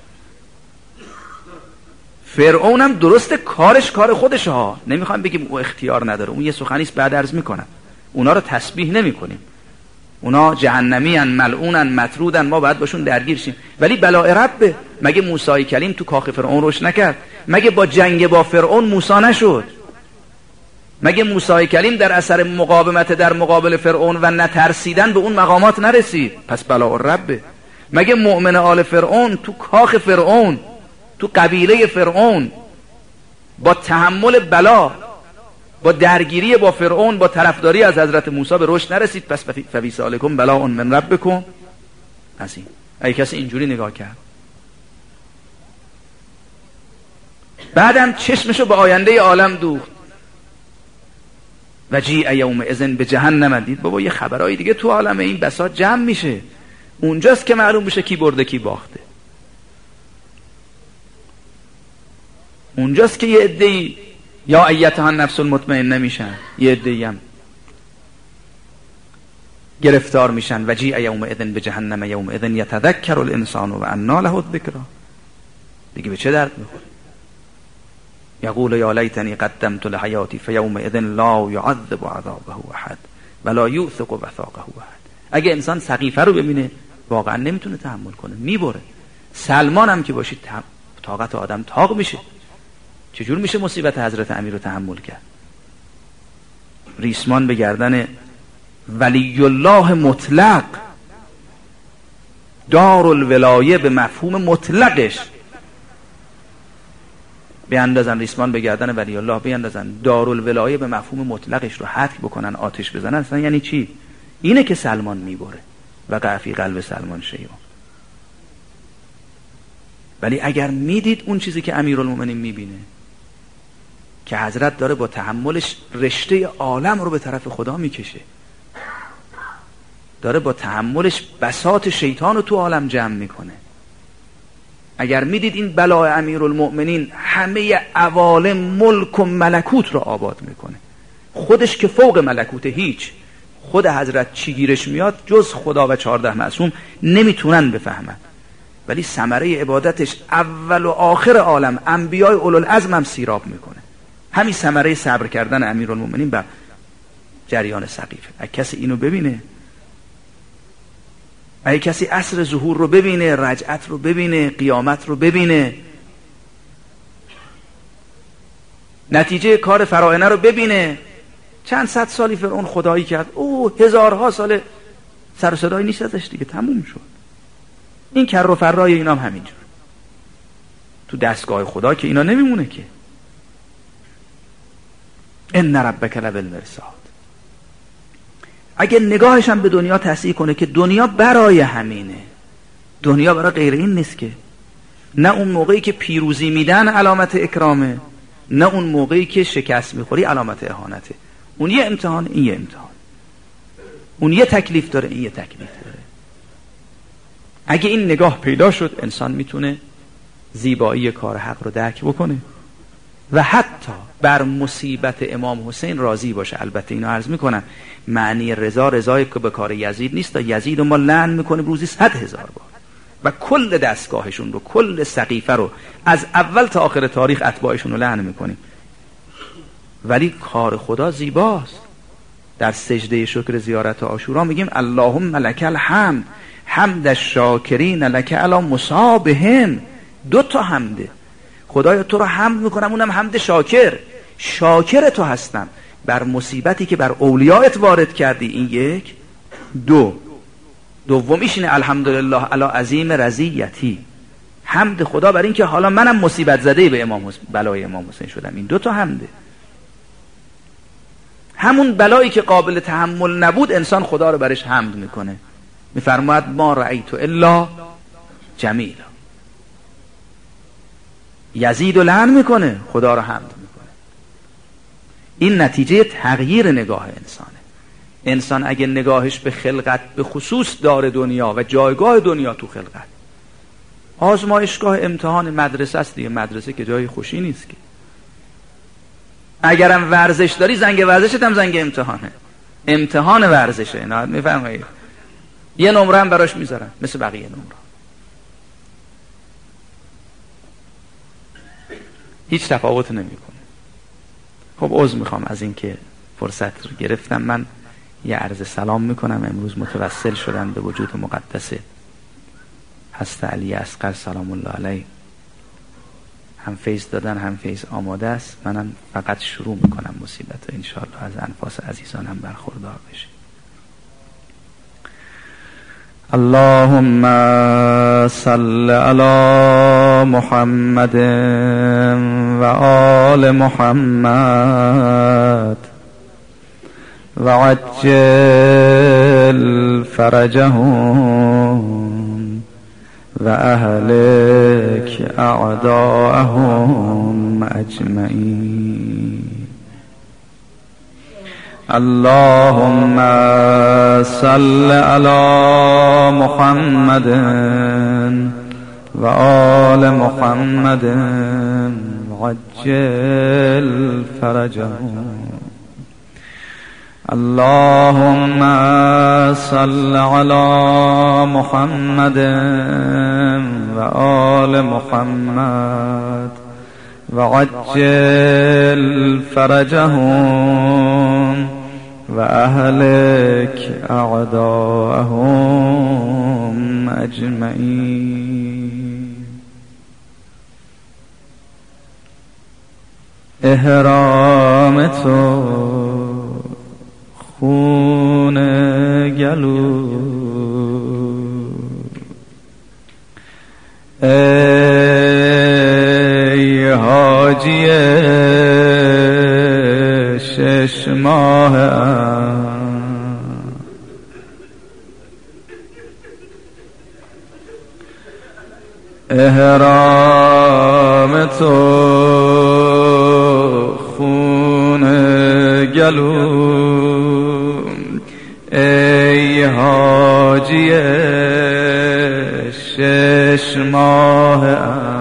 فرعون هم درست کارش کار خودشه ها، نمیخوام بگیم او اختیار نداره، اون یه سخنیست بعد عرض میکنم، اونا رو تسبیح نمیکنیم، اونا جهنمی ان، ملعونن، مطرودن، ما باید باشون درگیر شیم. ولی بلاء ربه. مگه موسی کلیم تو کاخ فرعون رشد نکرد؟ مگه با جنگ با فرعون موسی نشد؟ مگه موسی کلیم در اثر مقاومت در مقابل فرعون و نترسیدن به اون مقامات نرسید؟ پس بلاء ربه. مگه مؤمن آل فرعون تو کاخ فرعون، تو قبیله فرعون، با تحمل بلا، با درگیری با فرعون، با طرفداری از حضرت موسی به رشد نرسید؟ پس ففی سالکم بلاء من ربکم. از این اگه کسی اینجوری نگاه کرد، بعدم چشمشو به آینده عالم دوخت. و جیء یومئذ به جهنم. دید بابا یه خبرای دیگه تو عالم این بساط جمع میشه، اونجاست که معلوم بشه کی برده کی باخته. اونجاست که یه عده‌ای یا ایتها النفس المطمئنه میشن، یه عده‌ای هم گرفتار میشن. و جیء یومئذ به جهنم یومئذ یتذکر الانسان و انى له الذکری. دیگه به چه درد میخوره؟ یقول یا لیتنی قدمت لحیاتی فیومئذ لا یعذب عذابه احد ولا یوثق وثاقه احد. اگه انسان سقیفه رو ببینه واقعا نمیتونه تحمل کنه، میبره. سلمان هم که باشید طاقت آدم تاق میشه. چجور میشه مصیبت حضرت امیر رو تحمل کرد؟ ریسمان به گردن ولی الله مطلق، دار الولایه به مفهوم مطلقش بیاندازن، ریسمان به گردن ولی الله بیاندازن، دار الولایه به مفهوم مطلقش رو حتک بکنن، آتش بزنن. اصلا یعنی چی؟ اینه که سلمان میبره و قفی قلب سلمان شیعون. ولی اگر میدید اون چیزی که امیرالمومنین میبینه که حضرت داره با تحملش رشته عالم رو به طرف خدا میکشه، داره با تحملش بساط شیطان رو تو عالم جمع میکنه، اگر میدید این بلاء امیرالمومنین همه عوالم ملک و ملکوت رو آباد میکنه، خودش که فوق ملکوت، هیچ، خود حضرت چی گیرش میاد جز خدا و چهارده معصوم نمیتونن بفهمن. ولی ثمره عبادتش اول و آخر عالم، انبیاء اولوالعزم هم سیراب میکنه. همین ثمره صبر کردن امیرالمومنین بر جریان سقیفه. اگه کسی اینو ببینه، اگه کسی عصر ظهور رو ببینه، رجعت رو ببینه، قیامت رو ببینه، نتیجه کار فرائنه رو ببینه، چند صد سالی فرعون خدایی کرد، او هزارها سال سر و صدایی نیست ازش دیگه، تموم شد. این کر و فرای اینا هم همینجور تو دستگاه خدا که اینا نمیمونه که. ان ربک لبالمرصاد. اگه نگاهش هم به دنیا تصحیح کنه که دنیا برای همینه، دنیا برای غیر این نیست که، نه اون موقعی که پیروزی میدن علامت اکرامه، نه اون موقعی که شکست میخوری علامت اهانته. اون یه امتحان، این یه امتحان، اون یه تکلیف داره، این یه تکلیف داره. اگه این نگاه پیدا شد، انسان میتونه زیبایی کار حق رو درک بکنه و حتی بر مصیبت امام حسین راضی باشه. البته اینو عرض میکنم، معنی رضا رضای که به کار یزید نیست. یزید رو ما لعن میکنیم روزی صد هزار بار و کل دستگاهشون رو، کل سقیفه رو از اول تا آخر تاریخ اتباعشون رو لعن میکنیم. ولی کار خدا زیباست. در سجده شکر زیارت عاشورا میگیم اللهم لک الحمد حمد الشاکرین لک علی مصابهم. دو تا حمده. خدایا تو رو حمد میکنم، اونم حمد شاکر، شاکر تو هستم بر مصیبتی که بر اولیاءت وارد کردی. این یک. دو دومیش اینه الحمدلله علی عظیم رضیتی، حمد خدا بر این که حالا منم مصیبت زده به امام حسین، بلای امام حسین شدم. این دو تا حمده. همون بلایی که قابل تحمل نبود انسان خدا رو برش حمد میکنه، میفرماید ما رأیت الا جمیلا. یزید و لعن میکنه، خدا رو حمد میکنه. این نتیجه تغییر نگاه انسانه. انسان اگه نگاهش به خلقت، به خصوص دار دنیا و جایگاه دنیا تو خلقت، آزمایشگاه امتحان مدرسه است دیگه، مدرسه که جای خوشی نیست که. اگرم ورزش داری، زنگ ورزشت هم زنگ امتحانه، امتحان ورزشه. نه میفهمید؟ یه نمره هم براش میذارن مثل بقیه نمره. هیچ تفاوت نمیکنه. خب عذر میخوام از این که فرصت رو گرفتم. من یه عرض سلام میکنم. امروز متوسل شدن به وجود مقدس حضرت علی اصغر سلام الله علیه. هم فیض دادن هم فیض آماده است. منم فقط شروع میکنم مصیبت و انشاءالله از انفاس عزیزانم برخوردار بشیم. اللهم صل علی محمد و آل محمد و عجل فرجهم و اهلک اعداءهم اجمعین. اللهم صل علی محمد و آل محمد و عجل فرجهم. اللهم صل علی محمد و آل محمد و عجل فرجهم و اهلک اعداءهم اجمعین. احرام تو خون گلو، ای حاجی شش ماه احرام تو خون گلو، ای حاجی شش ماه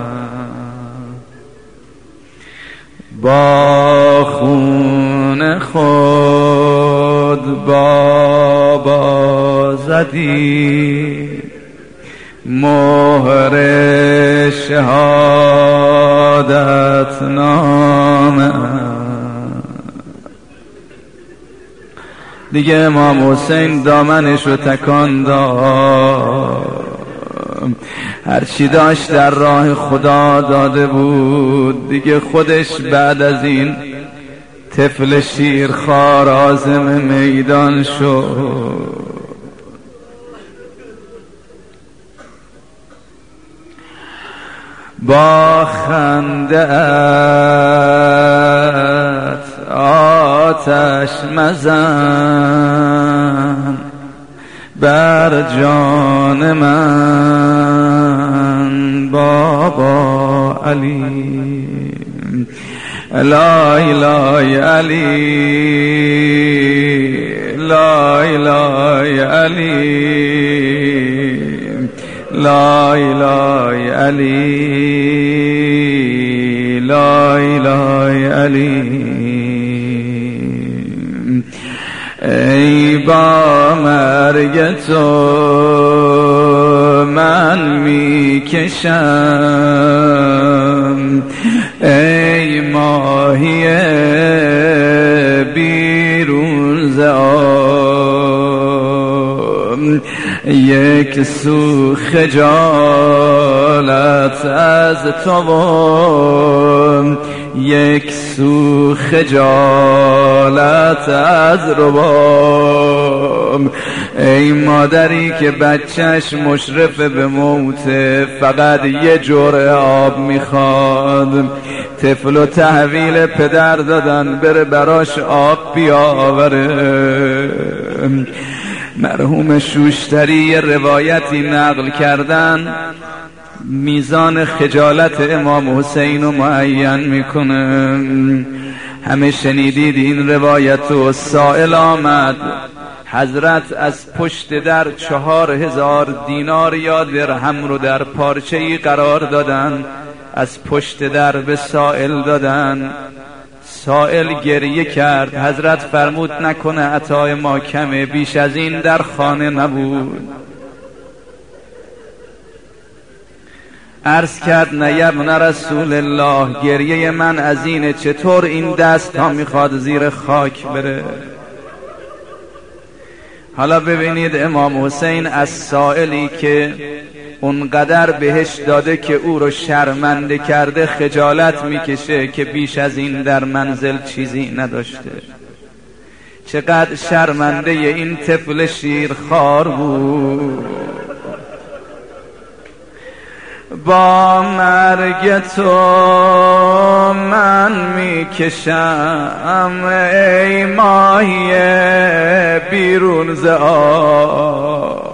با خون خود بابا زدی مهر شهادت نامه. دیگه امام حسین دامنش رو تکان داد، هرچی داشت در راه خدا داده بود. دیگه خودش بعد از این طفل شیرخوار عازم میدان شد. با خنده ات آتش مزن بر جان من بابا علی. لا اله علی، لا اله علی، لا اله علی، لا اله علی. ای با مرگ تو من میکشم، ای ماهی بیرون ز آب، یک سو خجالت از تو و یک سو خجالت از ربام. ای مادری که بچهش مشرف به موت، فقط یه جرعه آب میخواد، طفل و تحویل پدر دادن بره براش آب بیاوره. مرحوم شوشتری یه روایتی نقل کردن، میزان خجالت امام حسین رو معین میکنه. همه شنیدید این روایت و سائل آمد، حضرت از پشت در چهار هزار دینار یا درهم رو در پارچه‌ای قرار دادن، از پشت در به سائل دادن. سائل گریه کرد، حضرت فرمود نکنه عطای ما کمه، بیش از این در خانه نبود. عرض کرد نه ابن رسول الله، گریه من از اینه، چطور این دست ها میخواد زیر خاک بره؟ حالا ببینید امام حسین از سائلی که اونقدر بهش داده که او رو شرمنده کرده خجالت میکشه که بیش از این در منزل چیزی نداشته. چقدر شرمنده این طفل شیرخوار بود. با مرگ تو من میکشم ای ماهی بیرون ز آب.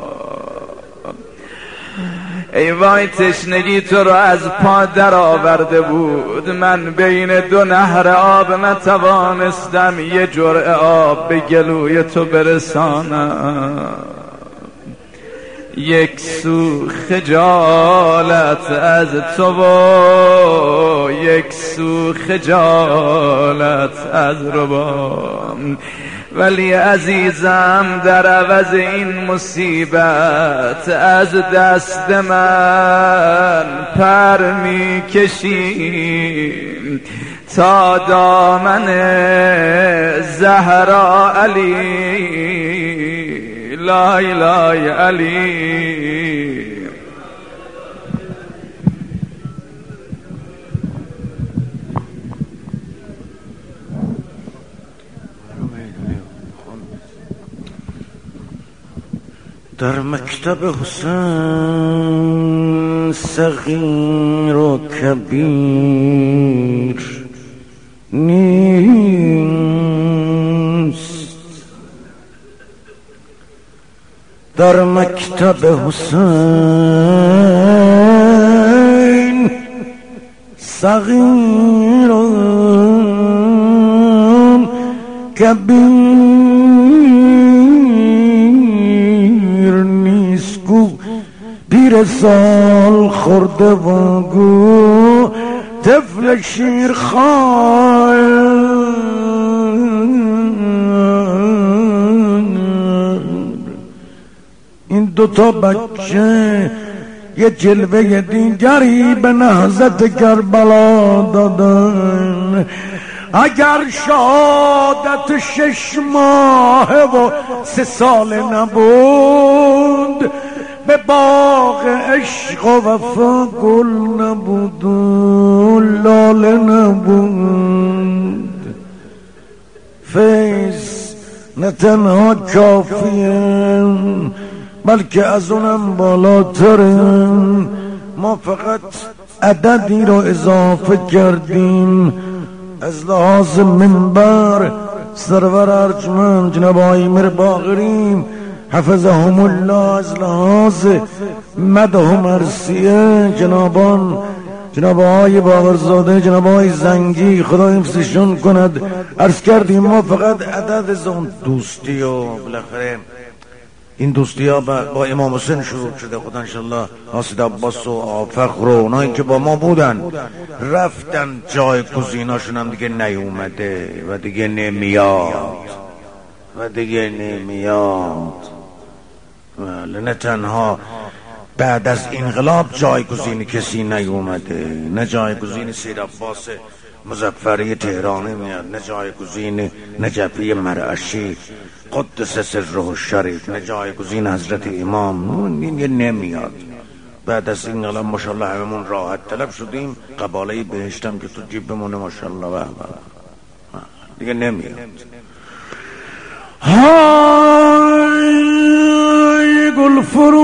ای وای تشنگی تو رو از پا در آورده بود، من بین دو نهر آب نتوانستم یه جرعه آب به گلوی تو برسانم. یک سو خجالت از تو و یک سو خجالت از ربام. ولی عزیزم در عوض این مصیبت از دست من پر میکشیم تا دامن زهرا علی. لا اله علی. در مکتب حسین صغیر و کبیر نیست، در مکتب حسین صغیر و کبیر پیر سال خورده و گو طفل شیرخوار. این دوتا بچه یه جلوه دیگری به نهضت کربلا دادن. اگر شهادت شش ماه و سه سال نبود، به باغ عشق و وفا گل نبود و لاله نبود. فیض نه تنها کافیه بلکه از اونم بالاتره. ما فقط عددی رو اضافه کردیم. از لحاظ منبر سرور ارجمند جناب آقای میر باقری حفظهم الله، از لحاظ مدح و مرثیه جنابان جناب آقای باقرزاده، جناب آقای زنگی، خدا حفظشون کند، عرض کردیم ما فقط عدد از اون دوستی و بالاخره این دوستی ها با امام حسین شروع شده. خدا انشالله ناصر عباس و آفخر و اونایی که با ما بودن رفتن جای گزیناشون هم دیگه نیومده و دیگه نمیاد و دیگه نمیاد. ولی نه تنها بعد از انقلاب جایگزین کسی نیومده، نه جایگزین سید عباس مظفری تهرانی میاد، نه جایگزین نجفی مرعشی قدس سره الشریف، نه جایگزین حضرت امام. این یه نمیاد. بعد از این انقلاب ماشاءالله هممون راحت طلب شدیم، قباله بهشتم که تو جیب بمونه ماشاءالله و دیگه نمیاد. های گل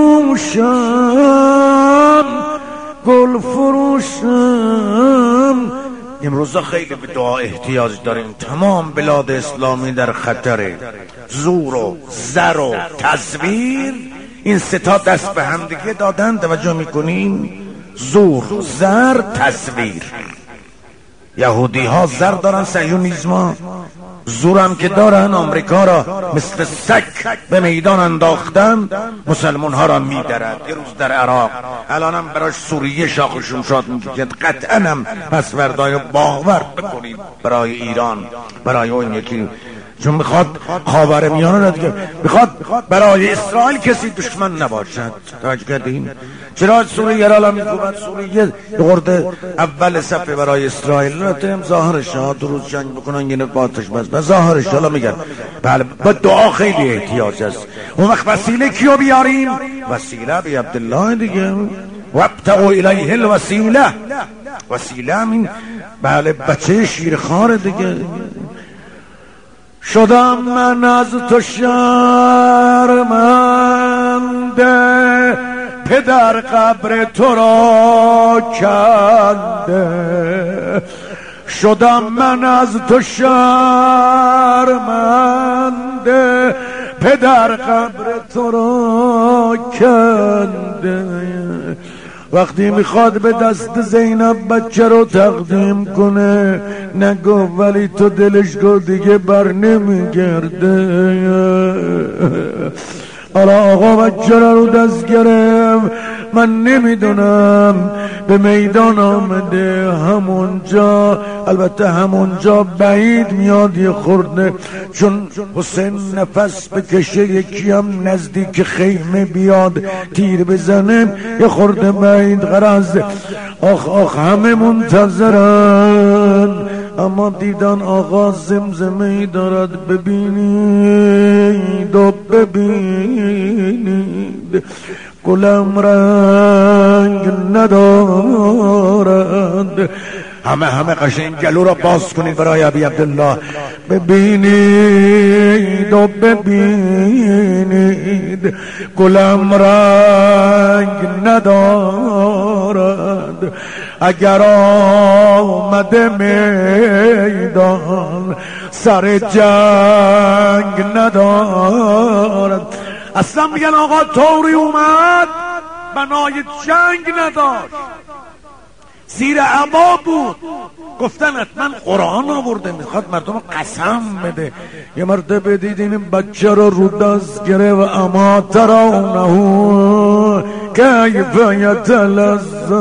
فروشم گل فروشم، امروزا خیلی به دعا احتیاج داریم. تمام بلاد اسلامی در خطره. زور و زر و تزویر، این سه تا دست به هم دیگه دادن. توجه میکنین؟ زور، زر، تزویر. یهودی ها زر دارن، صهیونیسم زورم که دارن. آمریکا را مثل سگ به میدان انداختن، مسلمان ها را میدرد. یه روز در عراق، الانم براش سوریه شاخ شمشاد میکشد. قطعا هم پس فردای باور بکنید برای ایران، برای اون یکی، چون میخواد خاورمیانه را دیگه، میخواد برای اسرائیل کسی دشمن نباشد. توجه کردین؟ چرا سوریه را الان میگوید سوریه برده اول صفحه برای اسرائیل رفتیم ظاهرش ها دو روز جنگ بکنن یه نفاتش بس و ظاهرش حالا میگن بله با دعا خیلی احتیاج است. اون وقت وسیله کیو بیاریم؟ وسیله بی عبدالله دیگه. وابتغوا الیه الوسیله. وسیله همین بله بچه شیرخوار دیگه. شدم من از تو شرمنده، پدر قبر تو را کنده. شدم من از تو شرمنده، پدر قبر تو را کنده. وقتی میخواد به دست زینب بچه رو تقدیم کنه، نگو ولی تو دلش گو دیگه بر نمیگرده. حالا آقا بچه رو دست گرفت، من نمیدونم به میدان آمده. همونجا البته همونجا بعید میاد یه خورده، چون حسین نفس بکشه یکی هم نزدیک خیمه بیاد تیر بزنه یه خورده بعید. غرض آخ آخ همه منتظرن، اما دیدن آقا زمزمه دارد. ببینید و ببینید گلم رنگ ندارد. همه همه قشنگ گلو را باز کنید برای ابی عبدالله. ببینید و ببینید گلم رنگ ندارد. اگر آمده میدان سر جنگ ندارد. اصلا میگن آقا طوری اومد بنای جنگ نداشت، زیر عبا بود. گفتن حتما قرآن آورده میخواد مردم قسم بده. یه مرده بدید این بچه رو رو دست گره و اما ترونه کیف یتلذذ.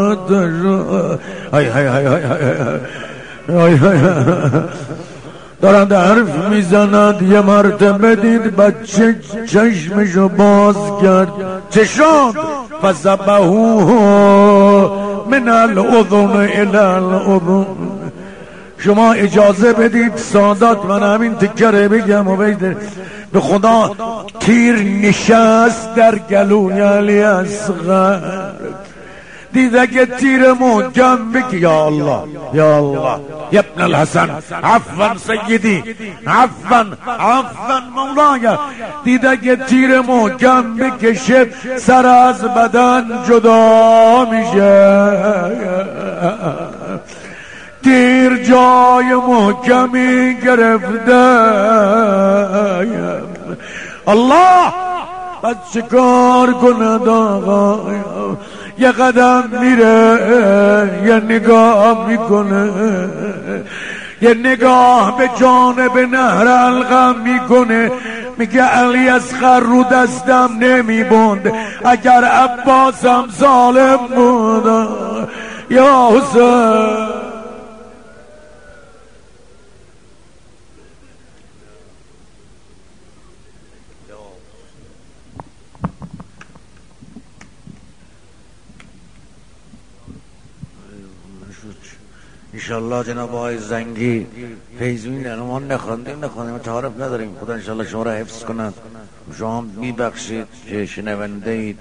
های های های های های های دارند حرف میزند. یه مرده بدید بچه چشمشو باز کرد. چه شد؟ فذبحوه من الاذن الی الاذن. شما اجازه بدید سادات من همین تکره بگم و بگید به خدا تیر نشست در گلوی علی اصغر. دیده که تیر محکم بگی یا الله یا الله یا ابن الحسن عفوا سیدی عفوا عفوا مولایا. دیده که تیر محکم بکشه سر از بدن جدا میشه. تیر جای محکمی گرفته. الله بس چکار کند آقا؟ یه قدم میره یه نگاه میکنه، یه نگاه به جانب نهر القم میکنه. میگه علی اصغر رو دستم نمیبوند، اگر عباسم ظالم بود یا حسین. انشالله جناب آقای زنگی فیضوین ما نخواندیم نخواندیم تعارف نداریم، خدا انشالله شما را حفظ کند، شما میبخشید که شنونده اید.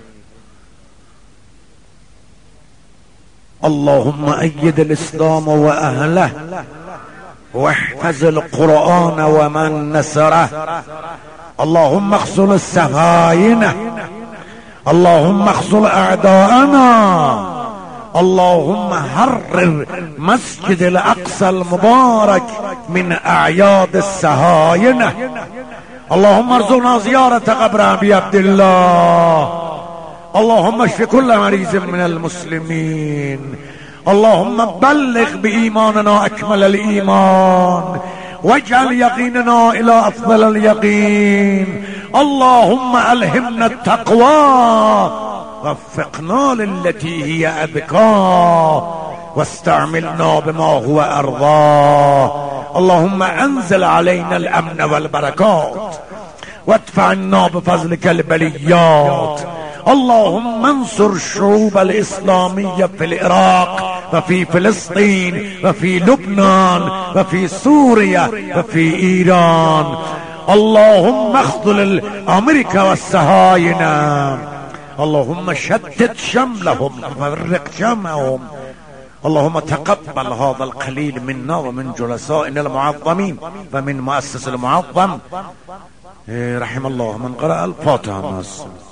اللهم اید الاسلام و اهله واحفظ القرآن و من نصره. اللهم اخذل السفاینه، اللهم اخذل اعداءنا، اللهم حرر مسجد الاقصى المبارك من اعياد السهاينه. اللهم ارزقنا زيارة قبر ابي عبد الله. اللهم اشف كل مريض من المسلمين. اللهم بلغ بإيماننا أكمل الإيمان واجعل يقيننا إلى أفضل اليقين. اللهم ألهمنا التقوى وفقنا للتي هي أذكى واستعملنا بما هو أرضاه. اللهم أنزل علينا الأمن والبركات وادفع عنا بفضلك البليات. اللهم انصر الشعوب الإسلامية في العراق وفي فلسطين وفي لبنان وفي سوريا وفي إيران. اللهم اخذل أمريكا والصهاينة. اللهم شتت شملهم وفرق جمعهم. اللهم تقبل هذا القليل منا ومن جلسائنا المعظمين ومن مؤسس المعظم. رحم الله من قرأ الفاتحة.